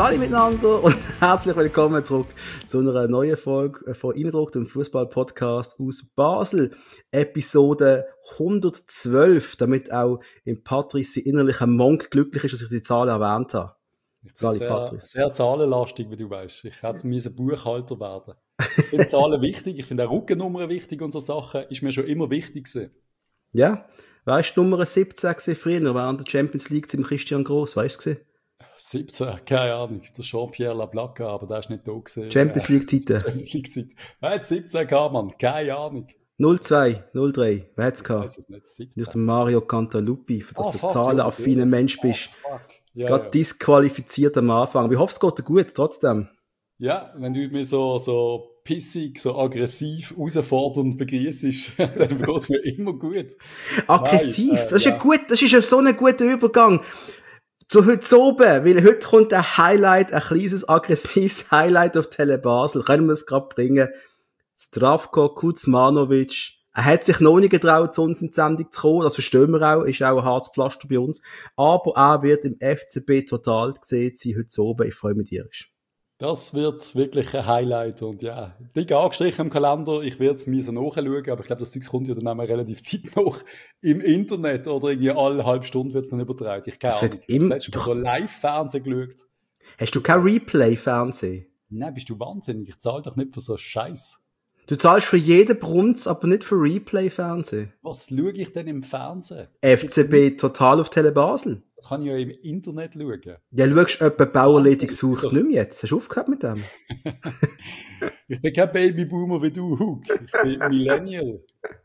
Sali miteinander und herzlich willkommen zurück zu einer neuen Folge von Innendruck, dem Fußball-Podcast aus Basel. Episode 112, damit auch im Patrice innerlicher Monk glücklich ist, dass ich die Zahl erwähnt habe. Ich bin sehr zahlenlastig, wie du weißt. Ich hätte Buchhalter werden. Ich finde Zahlen wichtig, ich finde auch Rückennummern wichtig und so Sachen. Ist mir schon immer wichtig gewesen. Ja, weißt du, Nummer 17 war früher, während der Champions League mit Christian Gross, weißt du? 17, keine Ahnung, der Jean-Pierre Laplaca, aber der ist nicht da gewesen. Champions League-Zeiten. Champions League-Zeit. Wer hat 17 gehabt, Mann? Keine Ahnung. 02, 03, wer hat's gehabt? Ich weiß es nicht, 17. Nicht der Mario Cantaluppi, für das du zahlenaffiner Mensch bist. Ja, gerade disqualifiziert am Anfang. Aber ich hoffe, es geht dir gut, trotzdem. Ja, wenn du mich so pissig, so aggressiv, herausfordernd begrüßest, dann geht es mir immer gut. Aggressiv? Nein, das ist ja so ein guter Übergang zu heute oben, weil heute kommt ein kleines aggressives Highlight auf Tele Basel. Können wir es gerade bringen? Zdravko Kuzmanovic. Er hat sich noch nicht getraut, zu uns in die Sendung zu kommen. Das verstehen wir auch. Ist auch ein hartes Pflaster bei uns. Aber er wird im FCB total gesehen sein heute oben. Ich freue mich tierisch. Das wird wirklich ein Highlight und ja, dick angestrichen im Kalender. Ich werde es nachschauen, aber ich glaube, das Zeug kommt ja dann auch relativ zeitnah im Internet oder irgendwie alle halbe Stunde wird es dann übertragen. Ich keine Ahnung. Ich habe letztes Mal so Live-Fernsehen geschaut. Hast du kein Replay-Fernsehen? Nein, bist du wahnsinnig. Ich zahle doch nicht für so Scheiß. Du zahlst für jeden Brunz, aber nicht für Replay-Fernsehen. Was schaue ich denn im Fernsehen? FCB total auf Tele Basel. Das kann ich ja im Internet schauen. Ja, schaust du jemanden Bauerledig sucht nicht mehr jetzt. Hast du aufgehört mit dem? Ich bin kein Babyboomer wie du, Hug. Ich bin Millennial.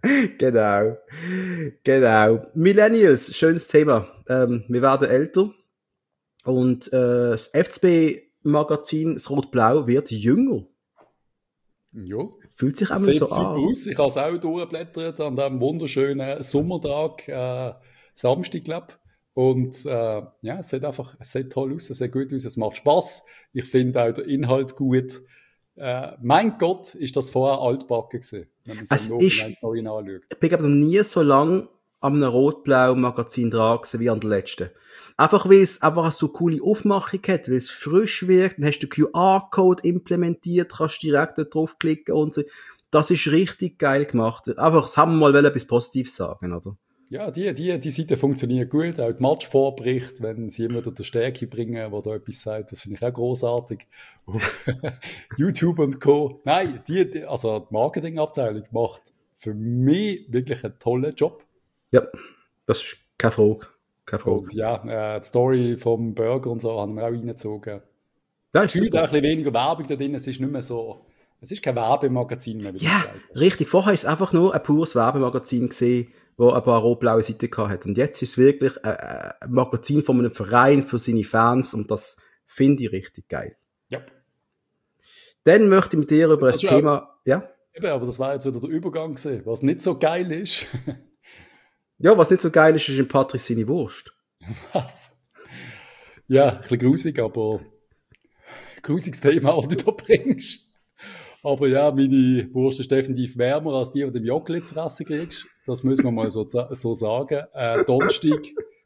Genau. Millennials, schönes Thema. Wir werden älter und das FCB-Magazin, das Rot-Blau, wird jünger. Ja. Fühlt sich einmal so an. Aus. Ich habe es auch durchgeblättert an diesem wunderschönen Sommertag, Samstag, glaube ich. Und ja, es sieht toll aus, es sieht gut aus, es macht Spass. Ich finde auch den Inhalt gut. Mein Gott, ist das vorher altbacken gewesen, wenn man so das Neue anschaut. Ich bin aber noch nie so lange an einem Rot-Blau-Magazin dran gewesen wie an der letzten. Einfach weil es einfach so eine coole Aufmachung hat, weil es frisch wirkt, dann hast du den QR-Code implementiert, kannst direkt da draufklicken und so. Das ist richtig geil gemacht. Einfach, das haben wir mal etwas Positives sagen, oder? Ja, die Seite funktioniert gut. Auch die Matchvorberichte, wenn sie immer wieder der Stärke bringen, der da etwas sagt, das finde ich auch grossartig. Auf YouTube und Co. Nein, also die Marketingabteilung macht für mich wirklich einen tollen Job. Ja, das ist keine Frage. Und ja, die Story vom Burger und so haben wir auch reingezogen. Das ist super. Auch ein bisschen weniger Werbung da drin, es ist nicht mehr so, es ist kein Werbemagazin mehr. Ja, richtig. Vorher war es einfach nur ein pures Werbemagazin gewesen, wo ein paar rot-blaue Seiten hatte. Und jetzt ist es wirklich ein Magazin von einem Verein für seine Fans und das finde ich richtig geil. Ja. Dann möchte ich mit dir über das Thema, ja? Eben, aber das war jetzt wieder der Übergang gewesen, was nicht so geil ist. Ja, was nicht so geil ist, ist in Patrice seine Wurst. Was? Ja, ein bisschen grusig, aber grusiges Thema, das du da bringst. Aber ja, meine Wurst ist definitiv wärmer als die du im Joggeli zu fressen kriegst. Das müssen wir mal so sagen. Donnerstag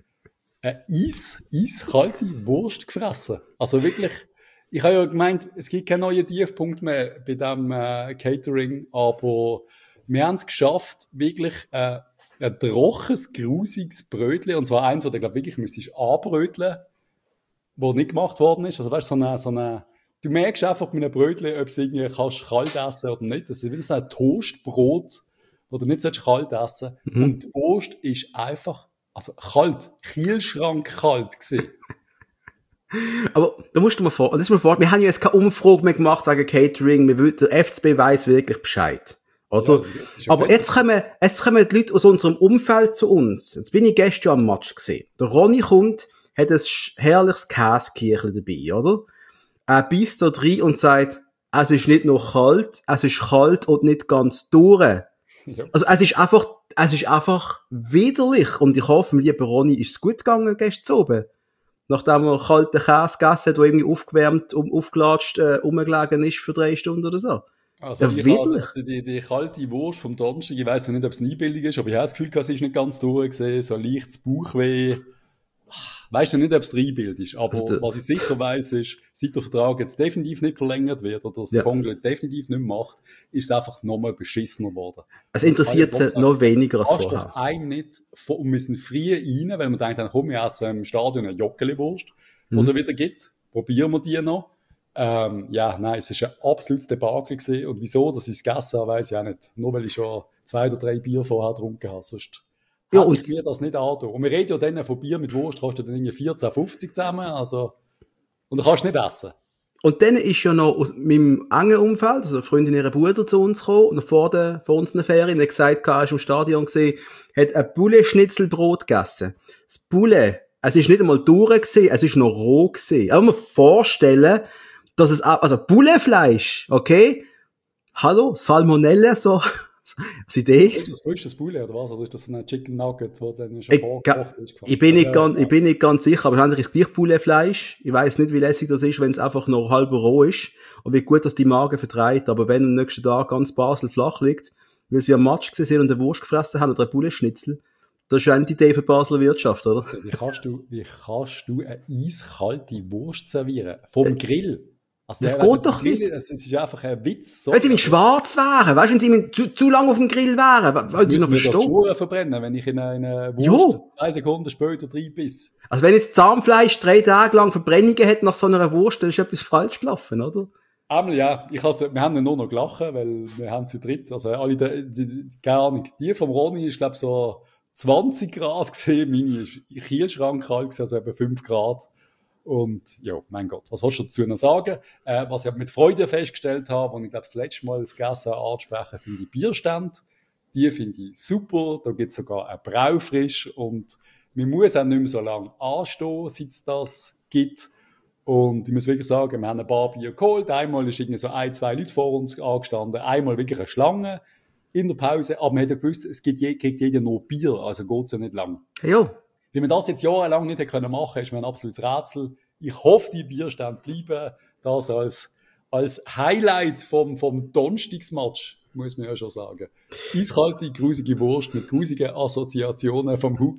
eiskalte Wurst gefressen. Also wirklich, ich habe ja gemeint, es gibt keinen neuen Tiefpunkt mehr bei diesem Catering, aber wir haben es geschafft, wirklich ein trockenes, grusiges Brötchen, und zwar eins, das du, glaube ich, wirklich müsstest anbröteln, das nicht gemacht worden ist. Also weißt du, so eine du merkst einfach mit einem Brötchen, ob es irgendwie kannst kalt essen oder nicht. Das ist wieder so ein Toastbrot, das du nicht kalt essen sollst. Und die Wurst ist einfach, also kalt, Kühlschrank kalt gewesen. Aber da musst du mal vor, wir haben ja jetzt keine Umfrage mehr gemacht wegen Catering, der FCB weiss wirklich Bescheid. Oder? Ja, aber jetzt kommen die Leute aus unserem Umfeld zu uns. Jetzt bin ich gestern am Match gesehen. Der Ronny kommt, hat ein herrliches Käsekirchli dabei, oder? Er beißt da rein und sagt, es ist nicht nur kalt, es ist kalt und nicht ganz durch. Ja. Also es ist einfach widerlich. Und ich hoffe, lieber Ronny, ist es gut gegangen gestern oben. Nachdem er kalten Käse gegessen hat, der irgendwie aufgewärmt, aufgelatscht, rumgelegen ist für 3 Stunden oder so. Also die kalte Wurst vom Donnerstag, ich weiss nicht, ob es nie billig ist, aber ich habe das Gefühl, es ist nicht ganz durchgesehen, so leichtes Bauchweh. weiss ja nicht, ob es Reinbild ist, aber Also was ich sicher weiss ist, seit der Vertrag jetzt definitiv nicht verlängert wird oder das Kongo definitiv nicht mehr macht, ist es einfach nochmal beschissener geworden. Es interessiert sie noch weniger als vorher. Doch einem nicht, und wir sind früh rein, weil man denkt, dann komm, ich esse im Stadion eine Joggeli-Wurst, die es wieder gibt. Probieren wir die noch. Ja, nein, es war ein absolutes Debakel gewesen. Und wieso, dass ich es gegessen habe, weiss ich auch nicht. Nur weil ich schon 2 oder 3 Bier vorher getrunken habe. Sonst hätte ich mir das nicht antun. Und wir reden ja dann von Bier mit Wurst, kostet dann irgendwie 14,50 zusammen. Also, und du kannst nicht essen. Und dann ist ja noch aus meinem engen Umfeld, also eine Freundin ihrer Bruder zu uns gekommen, und vor uns eine Ferien, hat gesagt, er ist im Stadion gesehen, hat ein Poulet-Schnitzelbrot gegessen. Das Poulet, es ist nicht einmal durch gewesen, es ist noch roh gewesen. Aber man vorstellen, dass es auch, also Pouletfleisch, okay? Hallo? Salmonella, so, als Idee. Ist das Poulet oder was? Oder ist das ein Chicken Nugget, wo dann schon vorgekocht ist? Ich bin nicht ganz sicher, aber wahrscheinlich ist es gleich Pouletfleisch. Ich weiss nicht, wie lässig das ist, wenn es einfach noch halb roh ist. Und wie gut das die Magen vertreibt. Aber wenn am nächsten Tag ganz Basel flach liegt, weil sie am Match gesehen sind und eine Wurst gefressen haben oder ein Poulet-Schnitzel, das ist eine Idee für die Basler Wirtschaft, oder? Wie kannst du eine eiskalte Wurst servieren? Vom Grill? Also das geht doch nicht. Es ist einfach ein Witz. So. Wenn sie schwarz wären, weißt du, wenn sie zu lange auf dem Grill wären, weil die noch verstehen. Ich würde die verbrennen, wenn ich in eine Wurst 2 Sekunden später reinbiss. Also wenn jetzt Zahnfleisch 3 Tage lang Verbrennungen hat nach so einer Wurst, dann ist etwas falsch gelaufen, oder? Einmal ja, wir haben nur noch gelacht, weil wir haben zu dritt, also alle, keine Ahnung, die vom Ronny ist, glaube ich, so 20 Grad gesehen, meine ist Kielschrank kalt gewesen, also etwa 5 Grad. Und ja, mein Gott, was willst du dazu noch sagen? Was ich mit Freude festgestellt habe, und ich glaube, das letzte Mal vergessen anzusprechen, sind die Bierstände. Die finde ich super. Da gibt es sogar ein Braufrisch und man muss auch nicht mehr so lange anstehen, seit es das gibt. Und ich muss wirklich sagen, wir haben ein paar Bier geholt. Einmal ist irgendwie so 1, 2 Leute vor uns angestanden. Einmal wirklich eine Schlange in der Pause. Aber man hat ja gewusst, es kriegt jeder nur Bier, also geht es ja nicht lang. Ja. Wie man das jetzt jahrelang nicht machen konnte, ist mir ein absolutes Rätsel. Ich hoffe, die Bierstände bleiben. Das als Highlight vom Donnerstagsmatch, muss man ja schon sagen. Eiskalte, grusige Wurst mit grusigen Assoziationen vom Hook.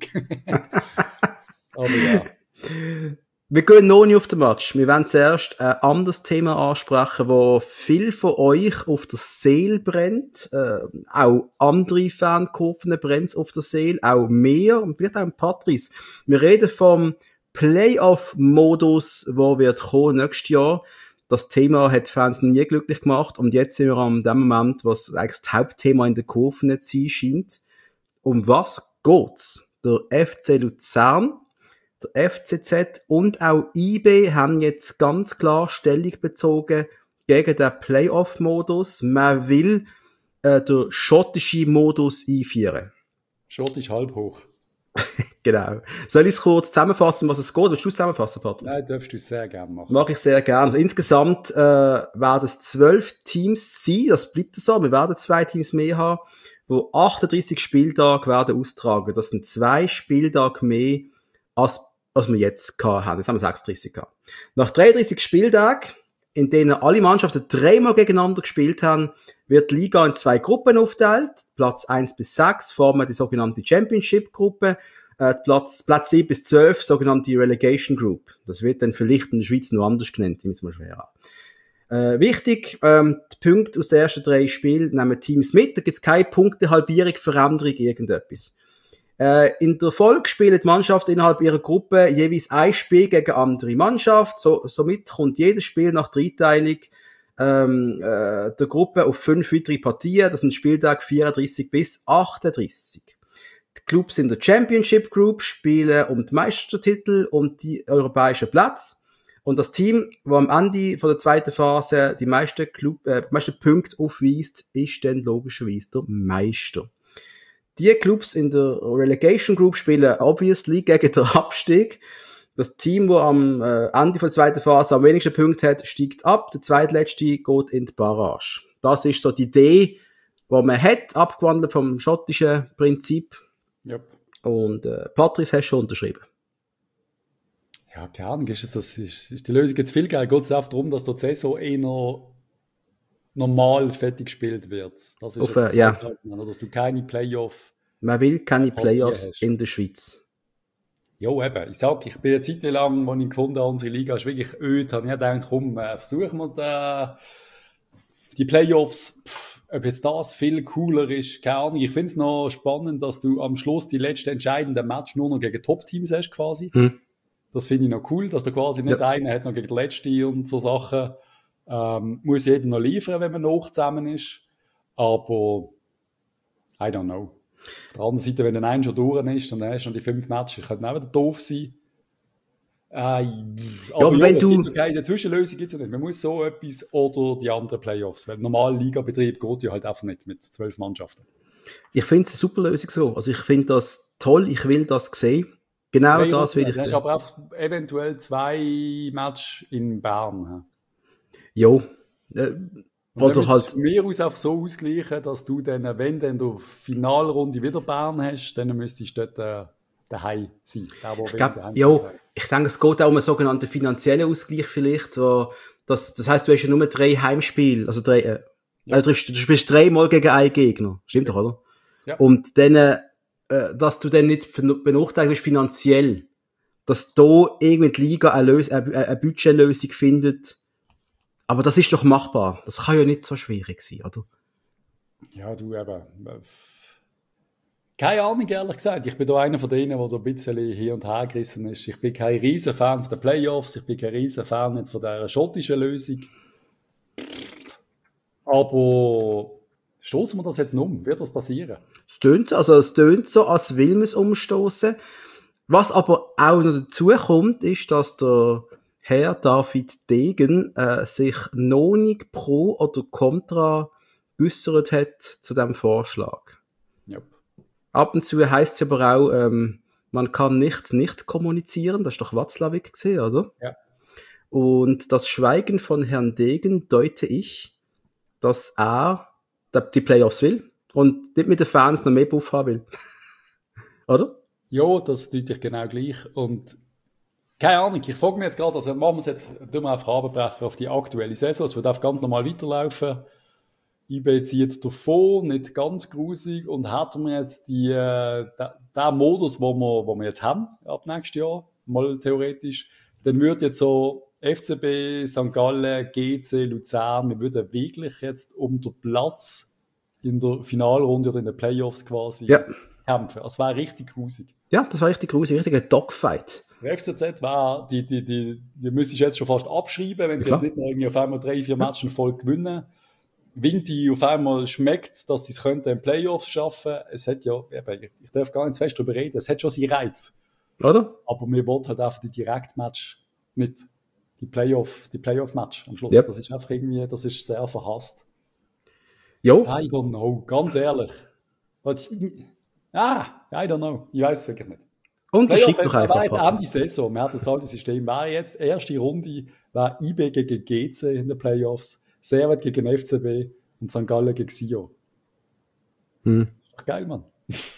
Aber ja. Wir gehen noch nicht auf den Match. Wir werden zuerst ein anderes Thema ansprechen, wo viel von euch auf der Seele brennt. Auch andere Fankurven brennt auf der Seele. Auch mehr. Und vielleicht auch Patrice. Wir reden vom Playoff-Modus, wo wird kommen nächstes Jahr. Das Thema hat Fans noch nie glücklich gemacht. Und jetzt sind wir an dem Moment, was eigentlich das Hauptthema in der Kurve nicht sein scheint. Um was geht's? Der FC Luzern, der FCZ und auch IB haben jetzt ganz klar Stellung bezogen gegen den Playoff-Modus. Man will den schottischen Modus einführen. Schottisch halb hoch. Genau. Soll ich es kurz zusammenfassen, was es geht? Willst du es zusammenfassen, Patrick? Nein, darfst du sehr gerne machen. Mache ich sehr gerne. Also insgesamt werden es 12 Teams sein. Das bleibt so. Wir werden 2 Teams mehr haben, wo 38 Spieltage werden austragen. Das sind 2 Spieltage mehr als wir jetzt haben. Jetzt haben wir 36 gehabt. Nach 33 Spieltagen, in denen alle Mannschaften 3-mal gegeneinander gespielt haben, wird die Liga in 2 Gruppen aufteilt. Platz 1 bis 6 formen die sogenannte Championship-Gruppe. Platz 7 bis 12 sogenannte Relegation Group. Das wird dann vielleicht in der Schweiz noch anders genannt, die müssen wir schwer haben. Wichtig, die Punkte aus den ersten 3 Spielen nehmen Teams mit. Da gibt es keine Punktehalbierung, Veränderung, irgendetwas. In der Folge spielen die Mannschaften innerhalb ihrer Gruppe jeweils ein Spiel gegen eine andere Mannschaft. Somit kommt jedes Spiel nach der Einteilung der Gruppe auf 5 weitere Partien. Das sind Spieltage 34 bis 38. Die Clubs in der Championship Group spielen um die Meistertitel und die europäischen Plätze. Und das Team, das am Ende von der zweiten Phase die meisten Punkte aufweist, ist dann logischerweise der Meister. Die Clubs in der Relegation Group spielen obviously gegen den Abstieg. Das Team, das am Ende von der zweiten Phase am wenigsten Punkte hat, steigt ab. Der zweitletzte geht in die Barrage. Das ist so die Idee, die man hat, abgewandelt vom schottischen Prinzip. Yep. Und Patrice hast schon unterschrieben. Ja, keine Ahnung, ist die Lösung jetzt viel geil. Geht es einfach darum, dass die Saison noch normal fertig gespielt wird. Das ist ja. Dass du keine Playoff. Man will keine Playoffs in der Schweiz. Ja, eben. Ich bin eine Zeit lang, als ich gefunden habe, unsere Liga ist wirklich öd, habe ich gedacht, komm, versuchen wir die Playoffs, ob jetzt das viel cooler ist, keine Ahnung. Ich finde es noch spannend, dass du am Schluss die letzten entscheidenden Match nur noch gegen Top-Teams hast, quasi. Hm. Das finde ich noch cool, dass da quasi nicht Ja. einer hat noch gegen den Letzten und so Sachen. Muss jeder noch liefern, wenn man noch zusammen ist. Aber, I don't know. Auf der anderen Seite, wenn dann einer schon durch ist, und dann hast du noch die 5 Matches, könnte auch wieder doof sein. Ja, Aber aber ja, wenn es gibt du, ja keine Zwischenlösung, gibt's ja nicht. Man muss so etwas oder die anderen Playoffs. Weil normaler Ligabetrieb geht ja halt einfach nicht mit 12 Mannschaften. ich finde es eine super Lösung so. Also ich finde das toll, ich will das sehen. Genau Drei das will Runden, ich dann hast du sehen. aber auch eventuell 2 Matches in Bern. Jo. Und dann Oder müsstest du halt, von mir aus auch so ausgleichen, dass du dann, wenn du in der Finalrunde wieder Bern hast, dann müsstest du dort daheim sein. Der, ich glaube, jo, ich denke, es geht auch um einen sogenannten finanziellen Ausgleich vielleicht. Das heisst, du hast ja nur 3 Heimspiele, also Ja. du spielst 3-mal gegen einen Gegner. Stimmt doch, oder? Ja. Und dann, dass du dann nicht benachteiligt bist finanziell, dass da irgendwie die Liga eine Budgetlösung findet. Aber das ist doch machbar. Das kann ja nicht so schwierig sein, oder? Ja, du eben. Keine Ahnung, ehrlich gesagt. Ich bin da einer von denen, der so ein bisschen hier und her gerissen ist. Ich bin kein riesen Fan von den Playoffs. Ich bin kein riesen Fan jetzt von dieser schottischen Lösung. Aber stoßen wir das jetzt um? Wird das passieren? Es tönt so, als will man es umstoßen. Was aber auch noch dazu kommt, ist, dass der Herr David Degen sich noch nicht pro oder contra geäussert hat zu dem Vorschlag. Ja. Ab und zu heisst es aber auch, man kann nicht kommunizieren. Das ist doch Watzlawick gesehen, oder? Ja. Und das Schweigen von Herrn Degen deute ich, dass er die Playoffs will und nicht mit den Fans noch mehr Buff haben will. Oder? Ja, das tue ich genau gleich. Und keine Ahnung, ich frage mich jetzt gerade, also machen wir es jetzt, tun wir einfach runterbrechen auf die aktuelle Saison. Es wird einfach ganz normal weiterlaufen. IB zieht davon, nicht ganz grusig. Und hätten wir jetzt den Modus, wo wir jetzt haben, ab nächstes Jahr, mal theoretisch, dann würde jetzt so FCB, St. Gallen, GC, Luzern, wir würden wirklich jetzt um den Platz in der Finalrunde oder in den Playoffs quasi kämpfen. Das wäre richtig grusig. Ja, das war richtig grusig, richtiger Dogfight. Der FCZ war, die müsstest du jetzt schon fast abschreiben, wenn sie jetzt nicht noch irgendwie auf einmal 3-4 Matchen voll gewinnen. Wenn die auf einmal schmeckt, dass sie es könnten in Playoffs schaffen, es hat ja, ich darf gar nicht zu fest darüber reden, es hat schon seinen Reiz. Oder? Aber mir wollen halt einfach die Direktmatch nicht, die Playoff-Match am Schluss. Yep. Das ist einfach irgendwie, das ist sehr verhasst. Jo. I don't know, ganz ehrlich. I don't know, ich weiß es wirklich nicht. Unterschreibt doch einfach. Jetzt Ende Saison, wir hatten das alte System, war jetzt erste Runde, war IB gegen GC in den Playoffs, Servet gegen FCB und St. Gallen gegen Sio. Ist doch geil, Mann.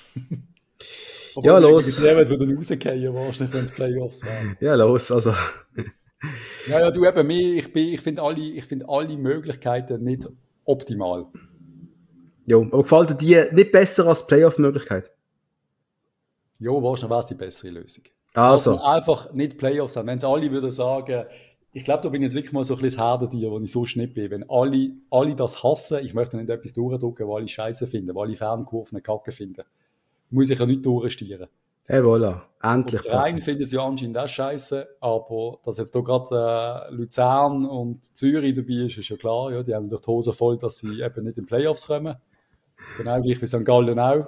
Ja, los. Servet würde rausgehen, wahrscheinlich, wenn es Playoffs wären. Ja, los, also. Ja, du eben, ich finde alle Möglichkeiten nicht optimal. Jo, aber gefällt dir die nicht besser als Playoff-Möglichkeit? Ja, wahrscheinlich wäre es die bessere Lösung. Also. Einfach nicht Playoffs haben. Wenn es alle würden sagen, ich glaube, da bin ich jetzt wirklich mal so ein bisschen das Herdentier, wo ich so schnipp bin. Wenn alle das hassen, ich möchte nicht etwas durchdrücken, wo alle Scheiße finden, wo alle Fernkurven Kacke finden, muss ich ja nicht durchstieren. Hey, voilà. Endlich. Der Verein findet es ja anscheinend auch scheiße, aber dass jetzt da gerade Luzern und Zürich dabei ist ja klar. Ja, die haben durch die Hose voll, dass sie eben nicht in die Playoffs kommen. Genau gleich wie St. Gallen auch.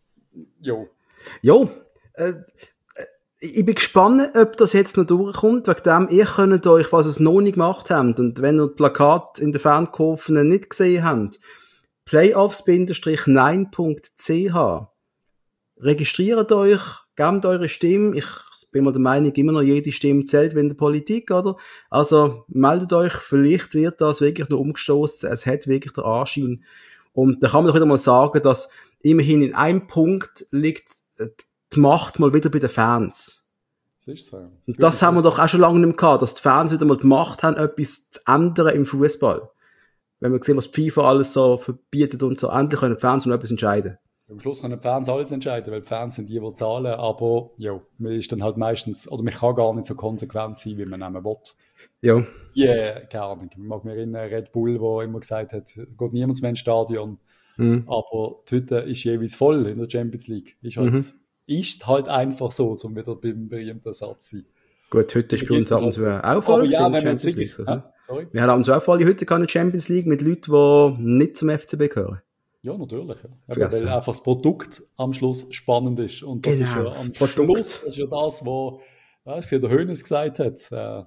Jo. Ich bin gespannt, ob das jetzt noch durchkommt. Wegen dem, ihr könnt euch, was ihr noch nicht gemacht habt, und wenn ihr das Plakat in den Fankurven nicht gesehen habt, playoffs-9.ch, registriert euch, gebt eure Stimme. Ich bin mir der Meinung, immer noch jede Stimme zählt wie in der Politik, oder? Also, meldet euch, vielleicht wird das wirklich noch umgestoßen. Es hat wirklich den Anschein. Und da kann man doch wieder mal sagen, dass immerhin in einem Punkt liegt die Macht mal wieder bei den Fans. Das ist so. Und das haben wir doch auch schon lange nicht mehr gehabt, dass die Fans wieder mal die Macht haben, etwas zu ändern im Fußball. Wenn wir sehen, was die FIFA alles so verbietet und so, endlich können die Fans noch etwas entscheiden. Am Schluss können die Fans alles entscheiden, weil die Fans sind die zahlen, aber ja, man ist dann halt meistens, oder man kann gar nicht so konsequent sein, wie man nehmen will. Ja. Keine Ahnung. Ich mag mich erinnern, Red Bull, der immer gesagt hat, geht niemand mehr ins Stadion. Aber die Hütte ist jeweils voll in der Champions League. Ist halt einfach so, um wieder beim berühmten Satz zu sein. Gut, heute ist bei uns ab und zu auch voll in der Champions League. Wir haben ab und zu auch volle Hütte in der Champions League mit Leuten, die nicht zum FCB gehören. Ja, natürlich. Ja. Weil einfach das Produkt am Schluss spannend ist. Und das ist ja am Schluss, das ist ja das, was der Hoeneß gesagt hat.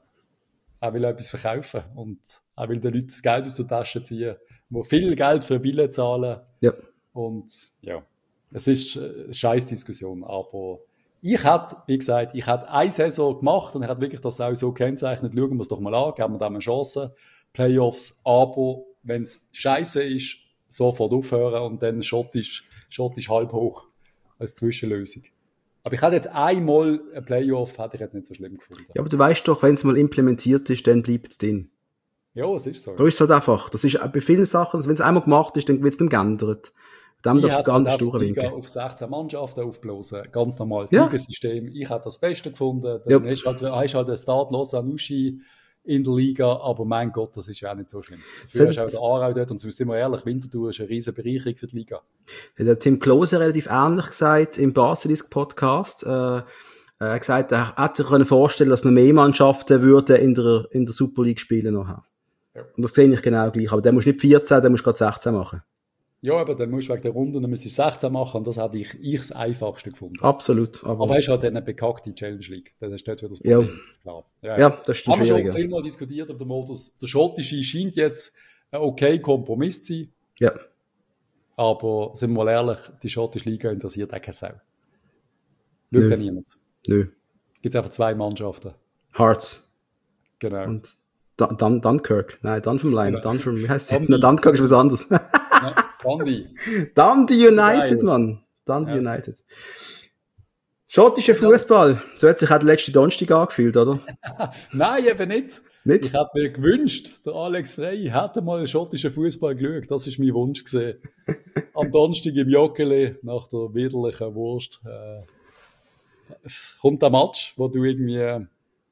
Er will etwas verkaufen und er will den Leuten das Geld aus der Tasche ziehen, die viel Geld für Billett zahlen. Ja. Und ja, es ist eine Scheiß-Diskussion, aber ich hätte eine Saison gemacht und ich hätte wirklich das auch so gekennzeichnet, schauen wir es doch mal an, geben wir da eine Chance, Playoffs, aber wenn es scheiße ist, sofort aufhören und dann schottisch halb hoch als Zwischenlösung. Aber ich hätte jetzt einmal ein Playoff, hätte ich jetzt nicht so schlimm gefunden. Ja, aber du weißt doch, wenn es mal implementiert ist, dann bleibt es drin. Ja, es ist so. Da ist es halt einfach. Das ist bei vielen Sachen, wenn es einmal gemacht ist, dann wird es nicht geändert. Dann darf es gar nicht durchwinken. Auf 16 Mannschaften aufblasen, ganz normales Ligasystem. Ich hätte das Beste gefunden. Dann hast du halt einen Start Lausanne-Uschi in der Liga, aber mein Gott, das ist ja auch nicht so schlimm. Dafür hast du auch den Aarau dort und sind wir ehrlich, Winterthur ist eine riesen Bereicherung für die Liga. Der Tim Klose relativ ähnlich gesagt im Basilisk-Podcast. Er hat gesagt, er hätte sich vorstellen können, dass noch mehr Mannschaften würden in der Super League spielen nachher. Ja. Und das sehe ich genau gleich. Aber der muss nicht 14, der muss gerade 16 machen. Ja, aber dann musst du wegen der Runde dann müsstest du 16 machen und das hätte ich das Einfachste gefunden. Absolut. Aber hast halt dann eine bekackte Challenge League. Das ist dort wieder das Problem. Klar. Ja, das ist schwierig. Haben wir schon vielmal diskutiert über den Modus. Der schottische scheint jetzt ein okay Kompromiss zu sein. Ja. Aber sind wir mal ehrlich, die schottische Liga interessiert auch keine Sau. Schaut ja niemand. Nö. Gibt einfach 2 Mannschaften. Hearts. Genau. Und Dunkirk. Nein, Dunfermline. Genau. Wie heißt das? Dunkirk ist was anderes. Dundee United, Mann. Dundee United. Schottischer Fußball. So hat sich auch der letzte Donnerstag angefühlt, oder? Nein, eben nicht. Ich hätte mir gewünscht, der Alex Frey hätte mal schottischen Fußball geschaut. Das ist mein Wunsch gewesen. Am Donnerstag im Joggeli, nach der widerlichen Wurst, kommt der Match, wo du irgendwie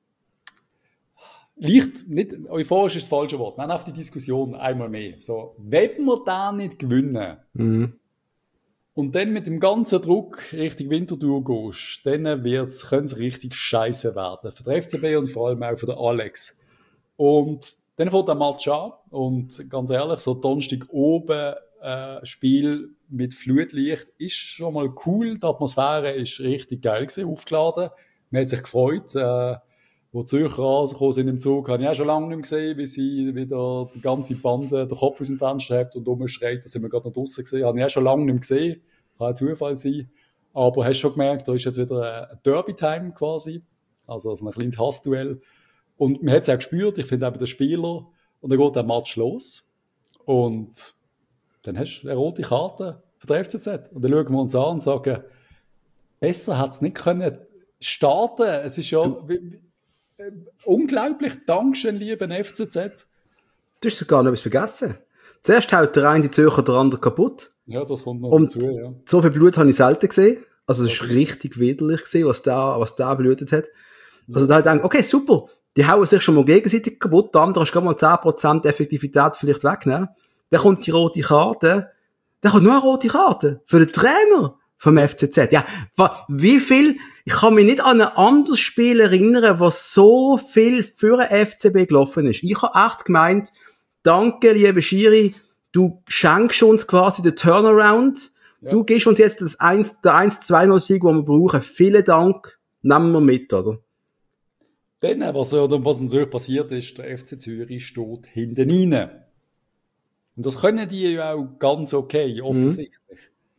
leicht, nicht euphorisch ist das falsche Wort. Wir haben auf die Diskussion einmal mehr. So, wenn wir da nicht gewinnen und dann mit dem ganzen Druck Richtung Winterthur gehst, dann könnte es richtig scheiße werden. Für den FCB und vor allem auch für den Alex. Und dann fängt der Match an und ganz ehrlich, so Donnerstag oben Spiel mit Flutlicht ist schon mal cool. Die Atmosphäre ist richtig geil gewesen, aufgeladen. Man hat sich gefreut. Wo die Zürcher rausgekommen sind im Zug, habe ich auch schon lange nicht mehr gesehen, wie sie wieder die ganze Bande den Kopf aus dem Fenster hat und rumschreit. Da sind wir gerade noch draussen gesehen. Habe ich auch schon lange nicht mehr gesehen. Kann ein Zufall sein. Aber hast schon gemerkt, da ist jetzt wieder ein Derby-Time quasi. Also ein kleines Hassduell. Und man hat es auch gespürt. Ich finde eben den Spieler. Und dann geht der Match los. Und dann hast du eine rote Karte für den FCZ. Und dann schauen wir uns an und sagen, besser hat es nicht können starten. Es ist ja unglaublich. Dankeschön, lieben FCZ. Du hast sogar noch etwas vergessen. Zuerst haut der eine die Zürcher der andere kaputt. Ja, das kommt noch und dazu, ja. So viel Blut habe ich selten gesehen. Also es ist richtig widerlich gewesen, was da blutet hat. Also da habe ich gedacht, okay, super. Die hauen sich schon mal gegenseitig kaputt. Der andere ist gerade mal 10% Effektivität vielleicht wegnehmen. Dann kommt die rote Karte. Dann kommt nur eine rote Karte. Für den Trainer vom FCZ. Ja, wie viel, ich kann mich nicht an ein anderes Spiel erinnern, was so viel für den FCB gelaufen ist. Ich habe echt gemeint, danke, liebe Schiri, du schenkst uns quasi den Turnaround. Ja. Du gibst uns jetzt der 1-2-0-Sieg, den wir brauchen. Vielen Dank. Nehmen wir mit, oder? Dann, was natürlich passiert ist, der FC Zürich steht hinten rein. Und das können die ja auch ganz okay, offensichtlich.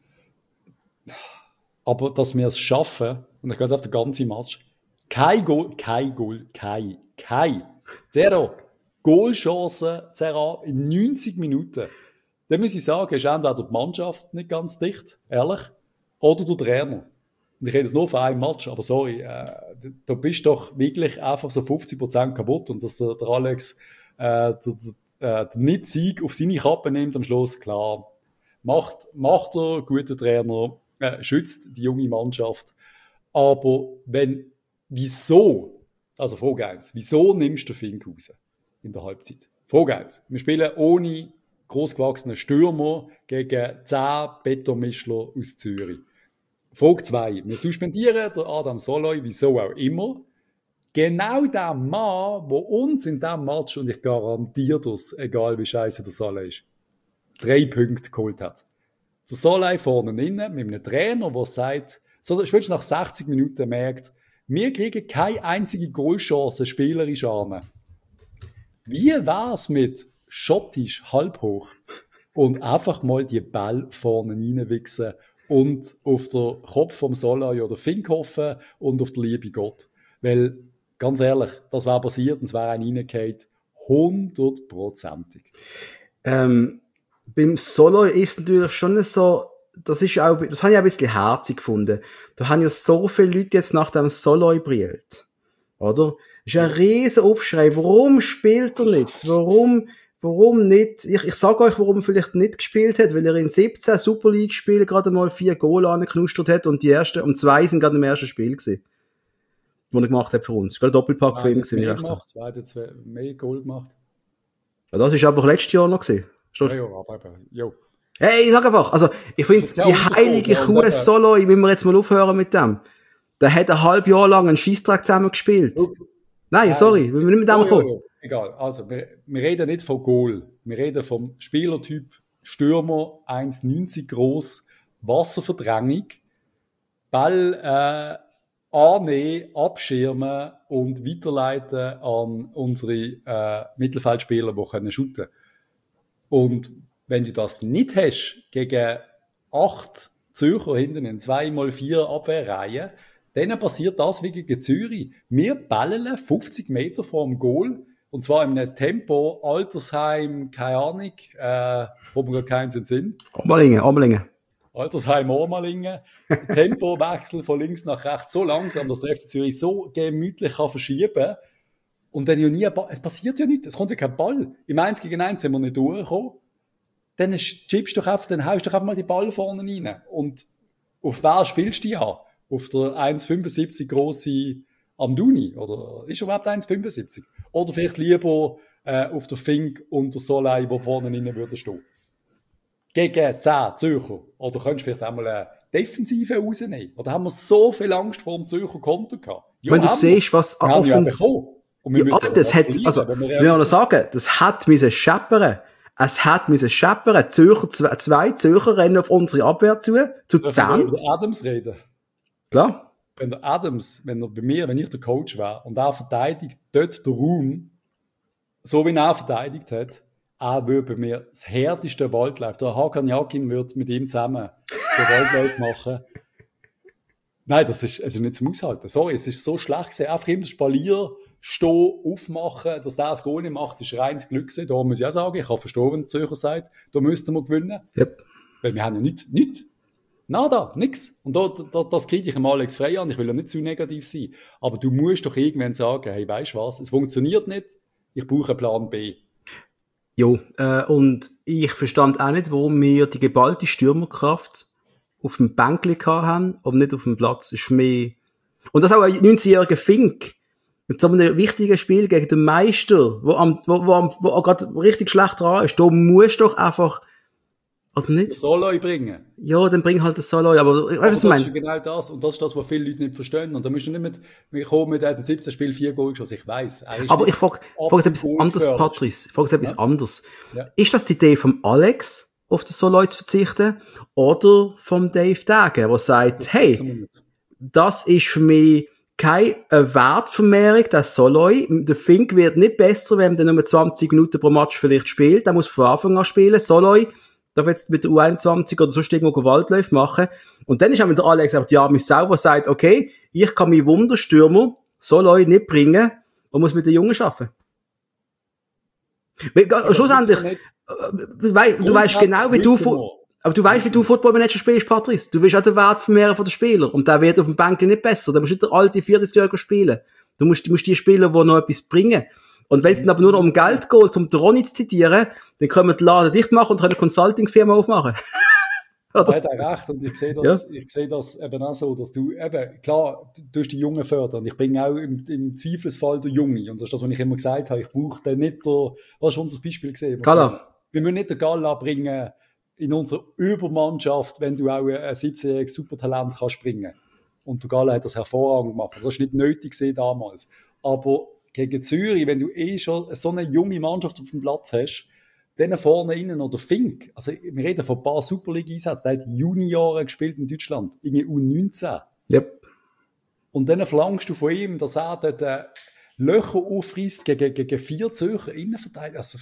Aber dass wir es schaffen, und ich gehe jetzt auf den ganzen Match, kein Zero Goalchancen in 90 Minuten. Dann muss ich sagen, ist entweder die Mannschaft nicht ganz dicht, ehrlich, oder der Trainer. Und ich rede jetzt nur von einem Match, aber sorry, da bist doch wirklich einfach so 50% kaputt und dass der Alex den Nicht-Sieg auf seine Kappe nimmt am Schluss, klar, macht er, guter Trainer, schützt die junge Mannschaft. Aber also Frage 1, wieso nimmst du Fink raus in der Halbzeit? Frage 1, wir spielen ohne großgewachsenen Stürmer gegen 10 Betonmischler aus Zürich. Frage 2, wir suspendieren den Adam Soloy, wieso auch immer. Genau der Mann, der uns in diesem Match, und ich garantiere das, egal wie scheiße der Soloy ist, 3 Punkte geholt hat. Der Soloy vorne innen mit einem Trainer, der sagt, spätestens nach 60 Minuten merkt, wir kriegen keine einzige Goalchance spielerisch an. Wie wär's mit schottisch halb hoch und einfach mal die Ball vorne reinwichsen und auf den Kopf vom Soloy oder Fink hoffen und auf den lieben Gott? Weil, ganz ehrlich, das wäre passiert und es wäre ein reingefallen, 100%. Beim Soloy ist natürlich schon so, das habe ich auch ein bisschen herzig gefunden. Da haben ja so viele Leute jetzt nach dem Soloy brillt. Oder? Das ist ein riesen Aufschrei. Warum spielt er nicht? Warum nicht? Ich sage euch, warum er vielleicht nicht gespielt hat, weil er in 17 Super League Spielen gerade mal 4 Goal angeknustert hat und 2 sind gerade im ersten Spiel gewesen. Die er gemacht hat für uns. Das war ein Doppelpack für ihn gewesen. Er hat jetzt mehr Goal gemacht. Ja, das ist aber letztes Jahr noch gewesen. Ja. Hey, ich sag einfach, also, ich finde, die heilige Kuh Soloy, wenn wir jetzt mal aufhören mit dem, der hat ein halbes Jahr lang einen Scheissdreck zusammen gespielt. Nein, sorry, wir müssen mit dem kommen. Egal, also, wir reden nicht von Goal. Wir reden vom Spielertyp Stürmer, 1,90 groß, Wasserverdrängung, Ball, annehmen, abschirmen und weiterleiten an unsere Mittelfeldspieler, die können shooten. Und wenn du das nicht hast, gegen 8 Zürcher hinten in 2x4 Abwehrreihen, dann passiert das wie gegen Zürich. Wir ballen 50 Meter vor dem Goal, und zwar in einem Tempo, Altersheim, keine Ahnung, wo wir gar keinen Sinn. Oberlingen. Altersheim, Ormalingen. Tempowechsel von links nach rechts so langsam, dass der FC Zürich so gemütlich kann verschieben kann. Und dann ja nie es passiert ja nichts, es kommt ja kein Ball. Im 1 gegen 1 sind wir nicht durchgekommen. Dann chippst du doch einfach, dann haust du doch einfach mal die Ball vorne rein. Und auf wer spielst du ja? Auf der 1,75 grosse Amdouni? Oder ist er überhaupt 1,75? Oder vielleicht lieber auf der Fink und der Soloy, der vorne rein würde stehen. Gegen 10 Zürcher. Oder könntest du vielleicht einmal eine Defensive rausnehmen? Oder haben wir so viel Angst vor dem Zürcher Konto gehabt? Wenn du siehst, was das hat, also, wir müssen sagen, das hat müssen scheppern. Es hat müssen scheppern. Zwei Zürcher rennen auf unsere Abwehr zu 10. Über Adams reden. Klar. Wenn der Adams, wenn ich der Coach wäre und er verteidigt dort den Raum, so wie er verteidigt hat, er würde bei mir das härteste Waldlauf. Der Hakan Yakin würde mit ihm zusammen den Waldlauf machen. Nein, das ist also nicht zum Aushalten. Sorry, es ist so schlecht gewesen. Einfach immer das Spalier stehen, aufmachen, dass der das Goal nicht macht, ist reines Glück gewesen. Da muss ich auch sagen, ich habe verstanden, wenn der Zürcher sagt, da müssten wir gewinnen. Yep. Weil wir haben ja nichts. Nada, nix. Und das kriege ich Alex Frey an. Ich will ja nicht zu negativ sein. Aber du musst doch irgendwann sagen, hey, weisst du was? Es funktioniert nicht. Ich brauche einen Plan B. Jo, und ich verstand auch nicht, warum wir die geballte Stürmerkraft auf dem Bänkli haben, aber nicht auf dem Platz. Ist für mich, und das auch ein 19-jähriger Fink. Mit so einem wichtigen Spiel gegen den Meister, wo gerade richtig schlecht dran ist, da musst du doch einfach, oder nicht? Den Soloy bringen. Ja, dann bring halt den Soloy, aber weißt du, was ich meine? Das ist genau das, und das ist das, was viele Leute nicht verstehen. Und da musst du nicht mit kommen, mit einem 17 Spiel 4 Goal geschossen. Ich weiss. Aber ich frage etwas anderes, Patrice. Ich frage etwas anderes. Ja. Ist das die Idee vom Alex, auf den Soloy zu verzichten, oder vom Dave Dagen, der sagt, hey, das ist für mich keine Wertvermehrung, der Soloy. Der Fink wird nicht besser, wenn er nur 20 Minuten pro Match vielleicht spielt. Der muss von Anfang an spielen. Soloy darf jetzt mit der U21 oder sonst irgendwo Waldläufe machen. Und dann ist auch mit der Alex einfach die arme Sau, der sagt, okay, ich kann meinen Wunderstürmer Soloy nicht bringen und muss mit den Jungen arbeiten. Schlussendlich, du weißt genau, wie du Footballmanager spielst, Patrice. Du willst auch den Wert vermehren von den Spielern. Und der wird auf dem Bänkchen nicht besser. Da musst du nicht der alte 40-Jährige spielen. Du musst die spielen, die noch etwas bringen. Und wenn es dann aber nur noch um Geld geht, um den Ronny zu zitieren, dann können wir den Laden dicht machen und können eine Consulting-Firma aufmachen. Er hat auch recht und ich sehe das eben auch so, dass du eben, klar, du hast die Jungen fördern und ich bin auch im Zweifelsfall der Junge und das ist das, was ich immer gesagt habe, ich brauche dann nicht was ist unser Beispiel gesehen? Gala. Wir müssen nicht den Gala bringen in unserer Übermannschaft, wenn du auch ein 17-jähriges Supertalent kannst bringen. Und der Gala hat das hervorragend gemacht. Das war nicht nötig gewesen damals. Aber gegen Zürich, wenn du schon so eine junge Mannschaft auf dem Platz hast, dann vorne innen oder Fink, also wir reden von ein paar Superliga-Einsätzen, der hat Junioren gespielt in Deutschland, irgendwie U19. Yep. Und dann verlangst du von ihm, dass er dort Löcher aufreißt gegen 4 Zürcher Innenverteidiger. Also,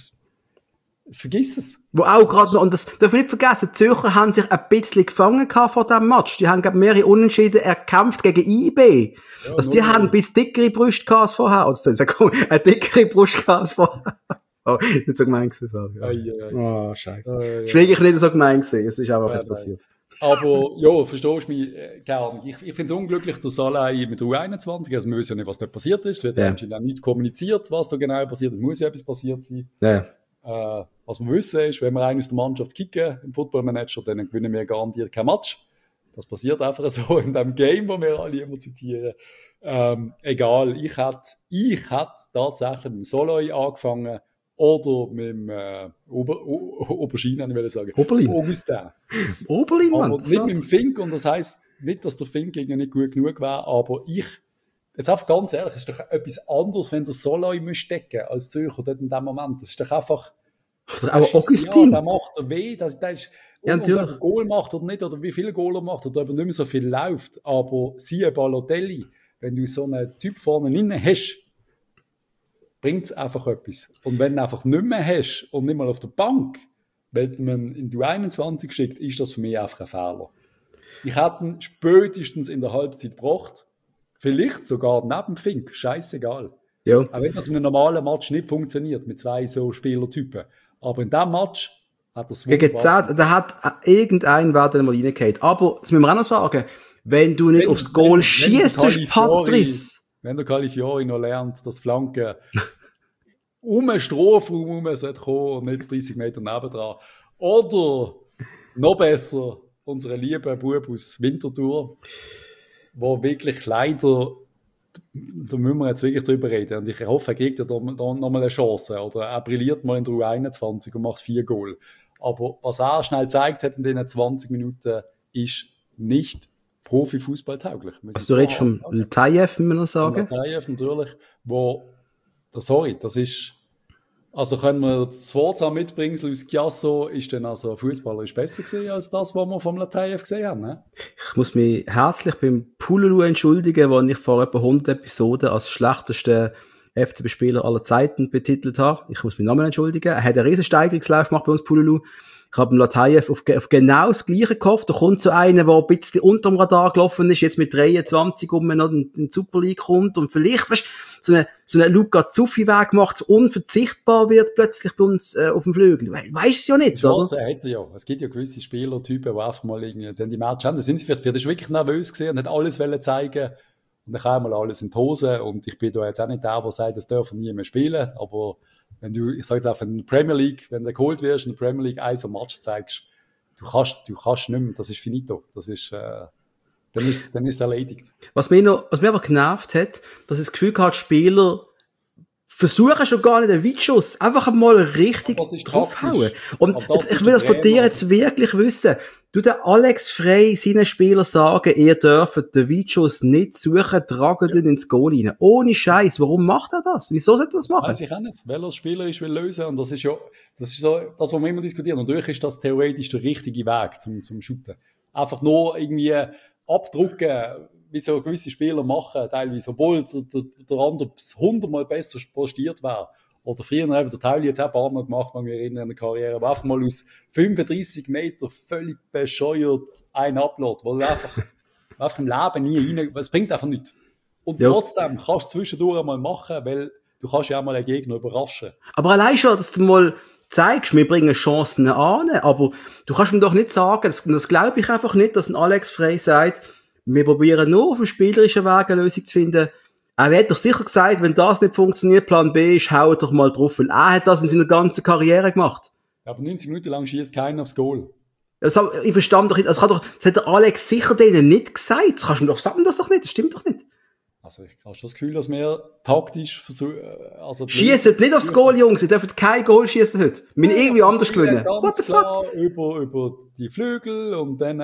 vergiss es. Wo auch gerade noch, und das darf ich nicht vergessen, die Zürcher haben sich ein bisschen gefangen vor diesem Match. Die haben, glaube ich, mehrere Unentschieden erkämpft gegen IB. Ja, also die haben ein bisschen dickere Brust gehabt als vorher. Also, eine dickere Brust gehabt als vorher. Oh, nicht so gemein gewesen, sorry. Oh, scheiße. Ist wirklich nicht so gemein gewesen. Es ist einfach was passiert. Aber, ja, verstehst du mich gerne. Ich finde es unglücklich, dass Saleh mit U21, also wir wissen ja nicht, was da passiert ist. Es wird anscheinend auch nicht kommuniziert, was da genau passiert. Es muss ja etwas passiert sein. Ja. Was wir wissen ist, wenn wir einen aus der Mannschaft kicken im Football Manager, dann gewinnen wir garantiert kein Match. Das passiert einfach so in dem Game, wo wir alle immer zitieren. Egal, ich hätte tatsächlich mit dem Soloy angefangen oder mit dem Aubergine, ich will sagen. Oberlin. Augustin. Oberlin, Mann. Aber nicht mit dem Fink, und das heisst nicht, dass der Fink nicht gut genug wäre, aber jetzt einfach ganz ehrlich, es ist doch etwas anderes, wenn der Soloy stecken als Zürcher dort in dem Moment. Das ist doch einfach... Aber Augustin... Ja, der macht er weh, der ist... Ja, ob er Goal macht oder nicht, oder wie viele Goal er macht, oder ob er nicht mehr so viel läuft. Aber siehe Balotelli, wenn du so einen Typ vorne drin hast, bringt es einfach etwas. Und wenn du einfach nicht mehr hast und nicht mal auf der Bank, weil man in die 21 schickt, ist das für mich einfach ein Fehler. Ich hätte ihn spätestens in der Halbzeit gebracht, vielleicht sogar neben Fink, scheißegal. Ja. Auch wenn das in einem normalen Match nicht funktioniert, mit 2 so Spielertypen. Aber in diesem Match hat er es gegen 10, da hat irgendein Wert mal reingehakt. Aber, das müssen wir auch noch sagen, wenn du nicht aufs Goal schießt, Patrice. Wenn der Califiori noch lernt, dass Flanken den Strafraum kommen und nicht 30 Meter nebendran. Oder, noch besser, unsere lieben Bub aus Winterthur, wo wirklich leider, da müssen wir jetzt wirklich drüber reden, und ich hoffe, er kriegt ja da noch mal eine Chance, oder er brilliert mal in der U21 und macht 4 Goal. Aber was er schnell gezeigt hat in diesen 20 Minuten, ist nicht Profifußball tauglich. Also du redest vom Latayev, wie man noch sagen? Latayev natürlich, das ist, also können wir das Wort mitbringen, Luis Chiasso ist dann also fußballerisch besser gewesen als das, was wir vom Latayev gesehen haben, ne? Ich muss mich herzlich beim Pululu entschuldigen, wo ich vor etwa 100 Episoden als schlechtesten FCB-Spieler aller Zeiten betitelt habe. Ich muss meinen Namen entschuldigen. Er hat einen riesen Steigerungslauf gemacht bei uns, Pululu. Ich habe Latayev auf genau das Gleiche gehofft. Da kommt so einer, der ein bisschen unter dem Radar gelaufen ist, jetzt mit 23 noch in die Super League kommt und vielleicht, weißt, so eine Luca Zuffi-Weg macht, so unverzichtbar wird plötzlich bei uns auf dem Flügel. Weißt es ja nicht, oder? Ja. Es gibt ja gewisse Spielertypen, die einfach mal irgendwie dann die Match haben. Da sind sie vielleicht wirklich nervös gewesen und hat alles zeigen. Und dann kam mal alles in die Hose. Und ich bin da jetzt auch nicht der sagt, das dürfen nie mehr spielen. Aber wenn du, ich sage jetzt einfach, in der Premier League, wenn du geholt wirst, in der Premier League so ein Match zeigst, du kannst nicht mehr, das ist finito. Das ist, dann ist es erledigt. Was mich aber genervt hat, dass ich das Gefühl hatte, Spieler versuchen schon gar nicht einen Weitschuss, einfach mal richtig draufhauen. Und ich will das von dir jetzt wirklich wissen. Du, der Alex Frey, seinen Spielern sagen, ihr dürft den Weitschuss nicht suchen, tragen den ins Goal rein. Ohne Scheiß. Warum macht er das? Wieso sollte er das machen? Weiß ich auch nicht. Weil er Spieler ist, will lösen. Und das ist so, das, was wir immer diskutieren. Und durch ist das theoretisch der richtige Weg zum Shooten. Einfach nur irgendwie abdrucken, wie so gewisse Spieler machen, teilweise, obwohl der andere 100-mal besser postiert wäre. Oder früher eben der Tauli jetzt auch ein paar Mal gemacht, wenn wir in der Karriere, aber einfach mal aus 35 Meter völlig bescheuert einen ablässt, weil du einfach im Leben nie rein, weil es bringt einfach nichts. Und trotzdem kannst du es zwischendurch einmal machen, weil du kannst ja auch mal einen Gegner überraschen. Aber allein schon, dass du mal zeigst, wir bringen Chancen an, aber du kannst mir doch nicht sagen, das glaube ich einfach nicht, dass ein Alex Frey sagt, wir probieren nur auf dem spielerischen Weg eine Lösung zu finden. Er hat doch sicher gesagt, wenn das nicht funktioniert, Plan B ist, hau doch mal drauf, weil er hat das in seiner ganzen Karriere gemacht. Ja, aber 90 Minuten lang schießt keiner aufs Goal. Ich verstand doch nicht, das hat der Alex sicher denen nicht gesagt. Das kannst du doch sagen, das stimmt doch nicht. Also ich habe schon das Gefühl, dass wir taktisch versuchen, schiessen nicht aufs Goal, Jungs. Sie dürfen kein Goal schiessen heute. Wir müssen irgendwie anders gewinnen. What the fuck? Über die Flügel und dann,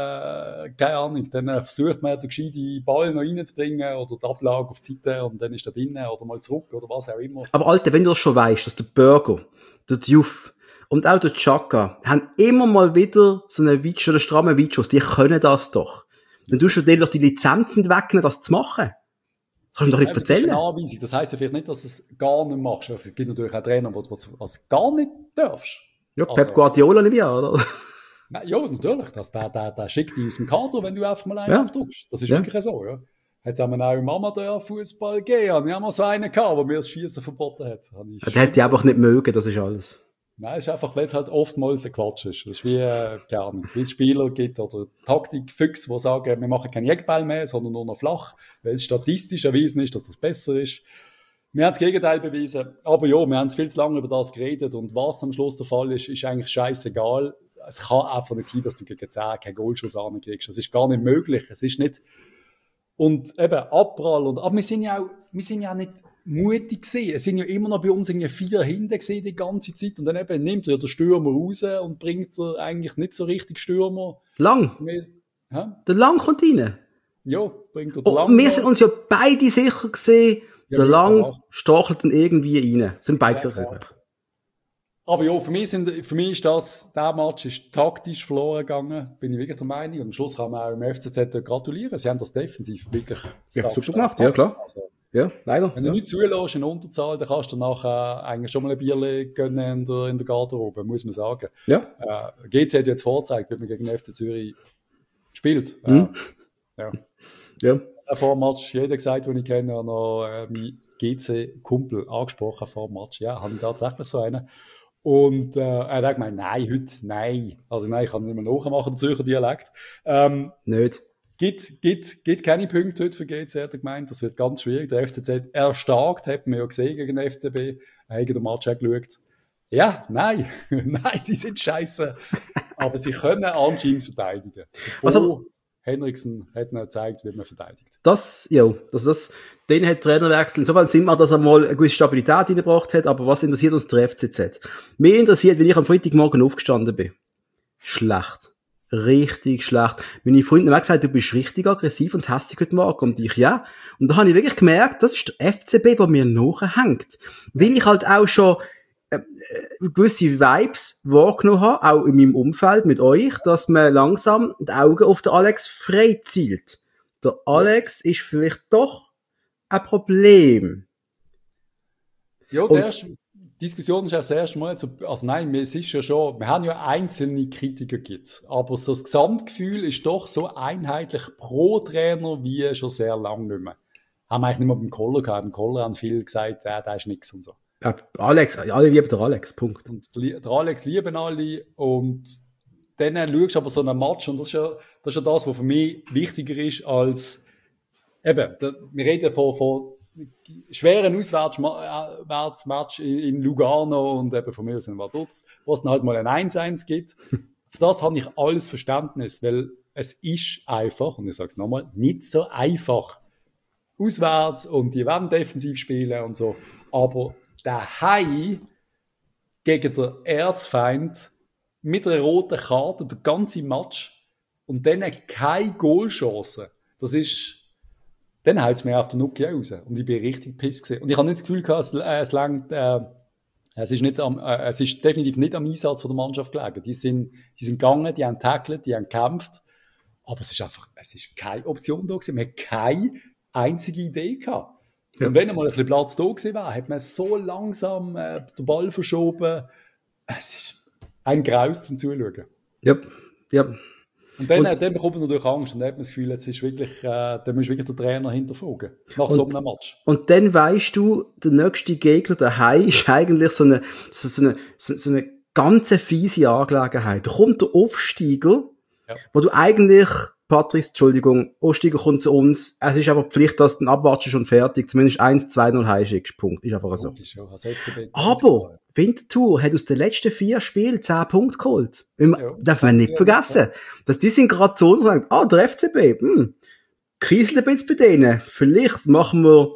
keine Ahnung, dann versucht man den gescheiten Ball noch reinzubringen oder die Ablage auf die Seite und dann ist er drinnen oder mal zurück oder was auch immer. Aber Alter, wenn du das schon weißt, dass der Burger, der Diouf und auch der Chaka haben immer mal wieder so einen Weitschuss oder strammen Weitschuss, die können das doch. Dann tust du denen doch die Lizenzen wegnehmen, das zu machen. Das kannst du doch nicht erzählen. Das ist eine Anweisung. Das heisst ja vielleicht nicht, dass du es gar nicht machst. Also, es gibt natürlich auch Trainer, wo du es gar nicht darfst. Ja, Pep Guardiola nicht mehr, oder? Ja, natürlich. Der schickt dich aus dem Kader, wenn du einfach mal einen abdrückst. Das ist wirklich so, ja. Hat es auch im Amateurfußball gegeben. Ich habe mal so einen gehabt, der mir das Schießen verboten hat. Der hätte ich einfach nicht mögen, das ist alles. Nein, es ist einfach, weil es halt oftmals ein Quatsch ist. Das ist wie, gerne, wie es Spieler gibt oder Taktikfüchse, die sagen, wir machen keinen Jägerball mehr, sondern nur noch flach, weil es statistisch erwiesen ist, dass das besser ist. Wir haben das Gegenteil bewiesen. Aber ja, wir haben viel zu lange über das geredet und was am Schluss der Fall ist, ist eigentlich scheißegal. Es kann einfach nicht sein, dass du gegen 10 keinen Goalschuss ankriegst. Das ist gar nicht möglich. Es ist nicht. Und eben, Abprall und, aber wir sind ja nicht mutig gewesen. Es sind ja immer noch bei uns 4 hinten gewesen die ganze Zeit. Und dann eben nimmt er den Stürmer raus und bringt er eigentlich nicht so richtig Stürmer. Lang? Der Lang kommt rein? Ja, bringt er den Lang. Wir sind uns ja beide sicher gewesen, der Lang stachelt dann irgendwie rein. Sind beide sicher. Aber ja, für mich ist der Match ist taktisch verloren gegangen, bin ich wirklich der Meinung. Und am Schluss kann man auch im FCZ gratulieren. Sie haben das defensiv wirklich super gemacht, ja klar. Also, ja, leider. Wenn du nicht zulässt in Unterzahl, dann kannst du nachher eigentlich schon mal ein Bierle gönnen in der Garderobe, muss man sagen. Ja. GC hat jetzt vorgezeigt, wie man gegen den FC Zürich spielt. Ja. Vor dem Match, jeder gesagt, den ich kenne, hat noch meinen GC-Kumpel angesprochen vor dem Match. Ja, habe ich tatsächlich so einen. Und er hat gemeint, nein. Also nein, ich kann nicht mehr nachmachen, den Zürcher Dialekt. Nicht. Gibt keine Punkte heute für GC, hat er gemeint. Das wird ganz schwierig. Der FCZ erstarkt, hat man ja gesehen gegen den FCB. Er hat den Match auch geschaut. Ja, nein, sie sind scheiße. Aber sie können anscheinend verteidigen. Henriksen hat ihnen gezeigt, wie man verteidigt. Den hat Trainerwechsel. Insofern sind wir, dass er mal eine gewisse Stabilität reingebracht hat. Aber was interessiert uns der FCZ? Mir interessiert, wenn ich am Freitagmorgen aufgestanden bin. Schlecht. Richtig schlecht. Meine Freundin haben gesagt, du bist richtig aggressiv und hässlich heute Morgen. Und ich, ja. Und da habe ich wirklich gemerkt, das ist der FCB, der mir nachhängt. Weil ich halt auch schon gewisse Vibes wahrgenommen habe, auch in meinem Umfeld mit euch, dass man langsam die Augen auf den Alex frei zielt. Der Alex ist vielleicht doch ein Problem. Ja, die erste Diskussion ist auch das erste Mal, also nein, es ist ja schon, wir haben ja einzelne Kritiker gibt's, aber so das Gesamtgefühl ist doch so einheitlich pro Trainer wie schon sehr lange nicht mehr. Haben wir eigentlich nicht mehr beim Koller gehabt. Beim Koller haben viele gesagt, der ist nix und so. Ja, Alex, alle lieben den Alex, Punkt. Und der Alex lieben alle und dann schaust du aber so einen Match und das ist ja das, was für mich wichtiger ist als eben, wir reden von schweren Auswärtsmatch in Lugano und eben von mir aus in Vaduz, wo es dann halt mal ein 1-1 gibt. Für das habe ich alles Verständnis, weil es ist einfach, und ich sage es nochmal, nicht so einfach. Auswärts und die werden defensiv spielen und so, aber der Hai gegen den Erzfeind mit einer roten Karte, der ganze Match, und dann keine Goalchance. Das ist, dann haut es mir auf den Nuki raus. Und ich bin richtig piss gewesen. Und ich habe nicht das Gefühl gehabt, es ist definitiv nicht am Einsatz von der Mannschaft gelegen. Die sind gegangen, die haben tackelt, die haben gekämpft. Aber es ist keine Option da gewesen. Man hat keine einzige Idee gehabt. Ja. Und wenn einmal ein bisschen Platz da gewesen war, hat man so langsam den Ball verschoben. Es ist ein Graus zum Zuschauen. Ja. Und dann bekommt man natürlich Angst und dann hat man das Gefühl, jetzt ist wirklich, dann muss wirklich der Trainer hinterfragen. Nach so einem Match. Und dann weisst du, der nächste Gegner daheim ist eigentlich so eine ganz fiese Angelegenheit. Da kommt der Aufsteiger, wo du eigentlich Patrice, Entschuldigung, Osteiger kommt zu uns. Es ist aber Pflicht, dass du den abwartest und fertig. Zumindest 1-2-0 heimschickst. Punkt. Ist einfach so. Aber Winterthur hat aus den letzten 4 Spielen 10 Punkte geholt. Darf man nicht vergessen. Dass die sind gerade so und sagen, der FCB, kriselt ein bisschen bei denen. Vielleicht machen wir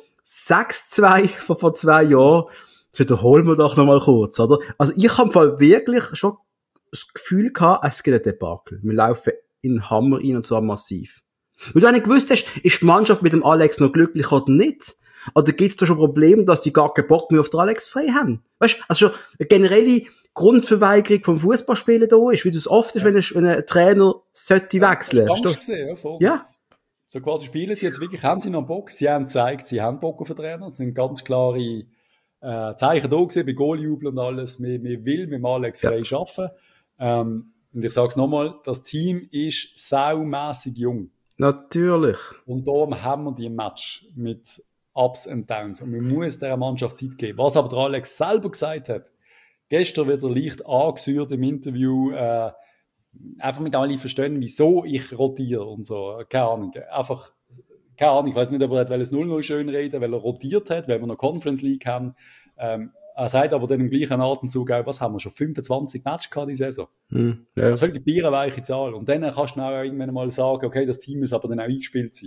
6-2 von vor 2 Jahren. Das wiederholen wir doch nochmal kurz, oder? Also ich habe wirklich schon das Gefühl gehabt, es gibt ein Debakel. Wir laufen in den Hammer rein, und zwar massiv. Weil du nicht gewusst hast, ist die Mannschaft mit dem Alex noch glücklich oder nicht? Oder gibt es da schon Probleme, dass sie gar keinen Bock mehr auf den Alex frei haben? Weißt du, also schon eine generelle Grundverweigerung vom Fußballspielen da ist, wie du es oft ist, wenn ein Trainer sollte wechseln. Das hast du gesehen, ja. So quasi spielen sie jetzt wirklich, haben sie noch Bock? Sie haben gezeigt, sie haben Bock auf den Trainer. Es sind ganz klare Zeichen da gewesen, bei Goaljubel und alles. Wir will mit dem Alex frei arbeiten. Und ich sage es nochmal, das Team ist saumässig jung. Natürlich. Und darum haben wir die Match mit Ups und Downs. Und man muss dieser Mannschaft Zeit geben. Was aber der Alex selber gesagt hat, gestern wieder leicht angesäuert im Interview, einfach mit alle verstehen, wieso ich rotiere und so. Keine Ahnung. Einfach, keine Ahnung, ich weiß nicht, ob er das 0-0 schön reden, weil er rotiert hat, weil wir noch Conference League haben. Er sagt aber dann im gleichen Atemzug auch, was haben wir schon, 25 Matches gehabt die Saison. Ja. Das ist völlig eine bierenweiche Zahl. Und dann kannst du auch irgendwann mal sagen, okay, das Team muss aber dann auch eingespielt sein.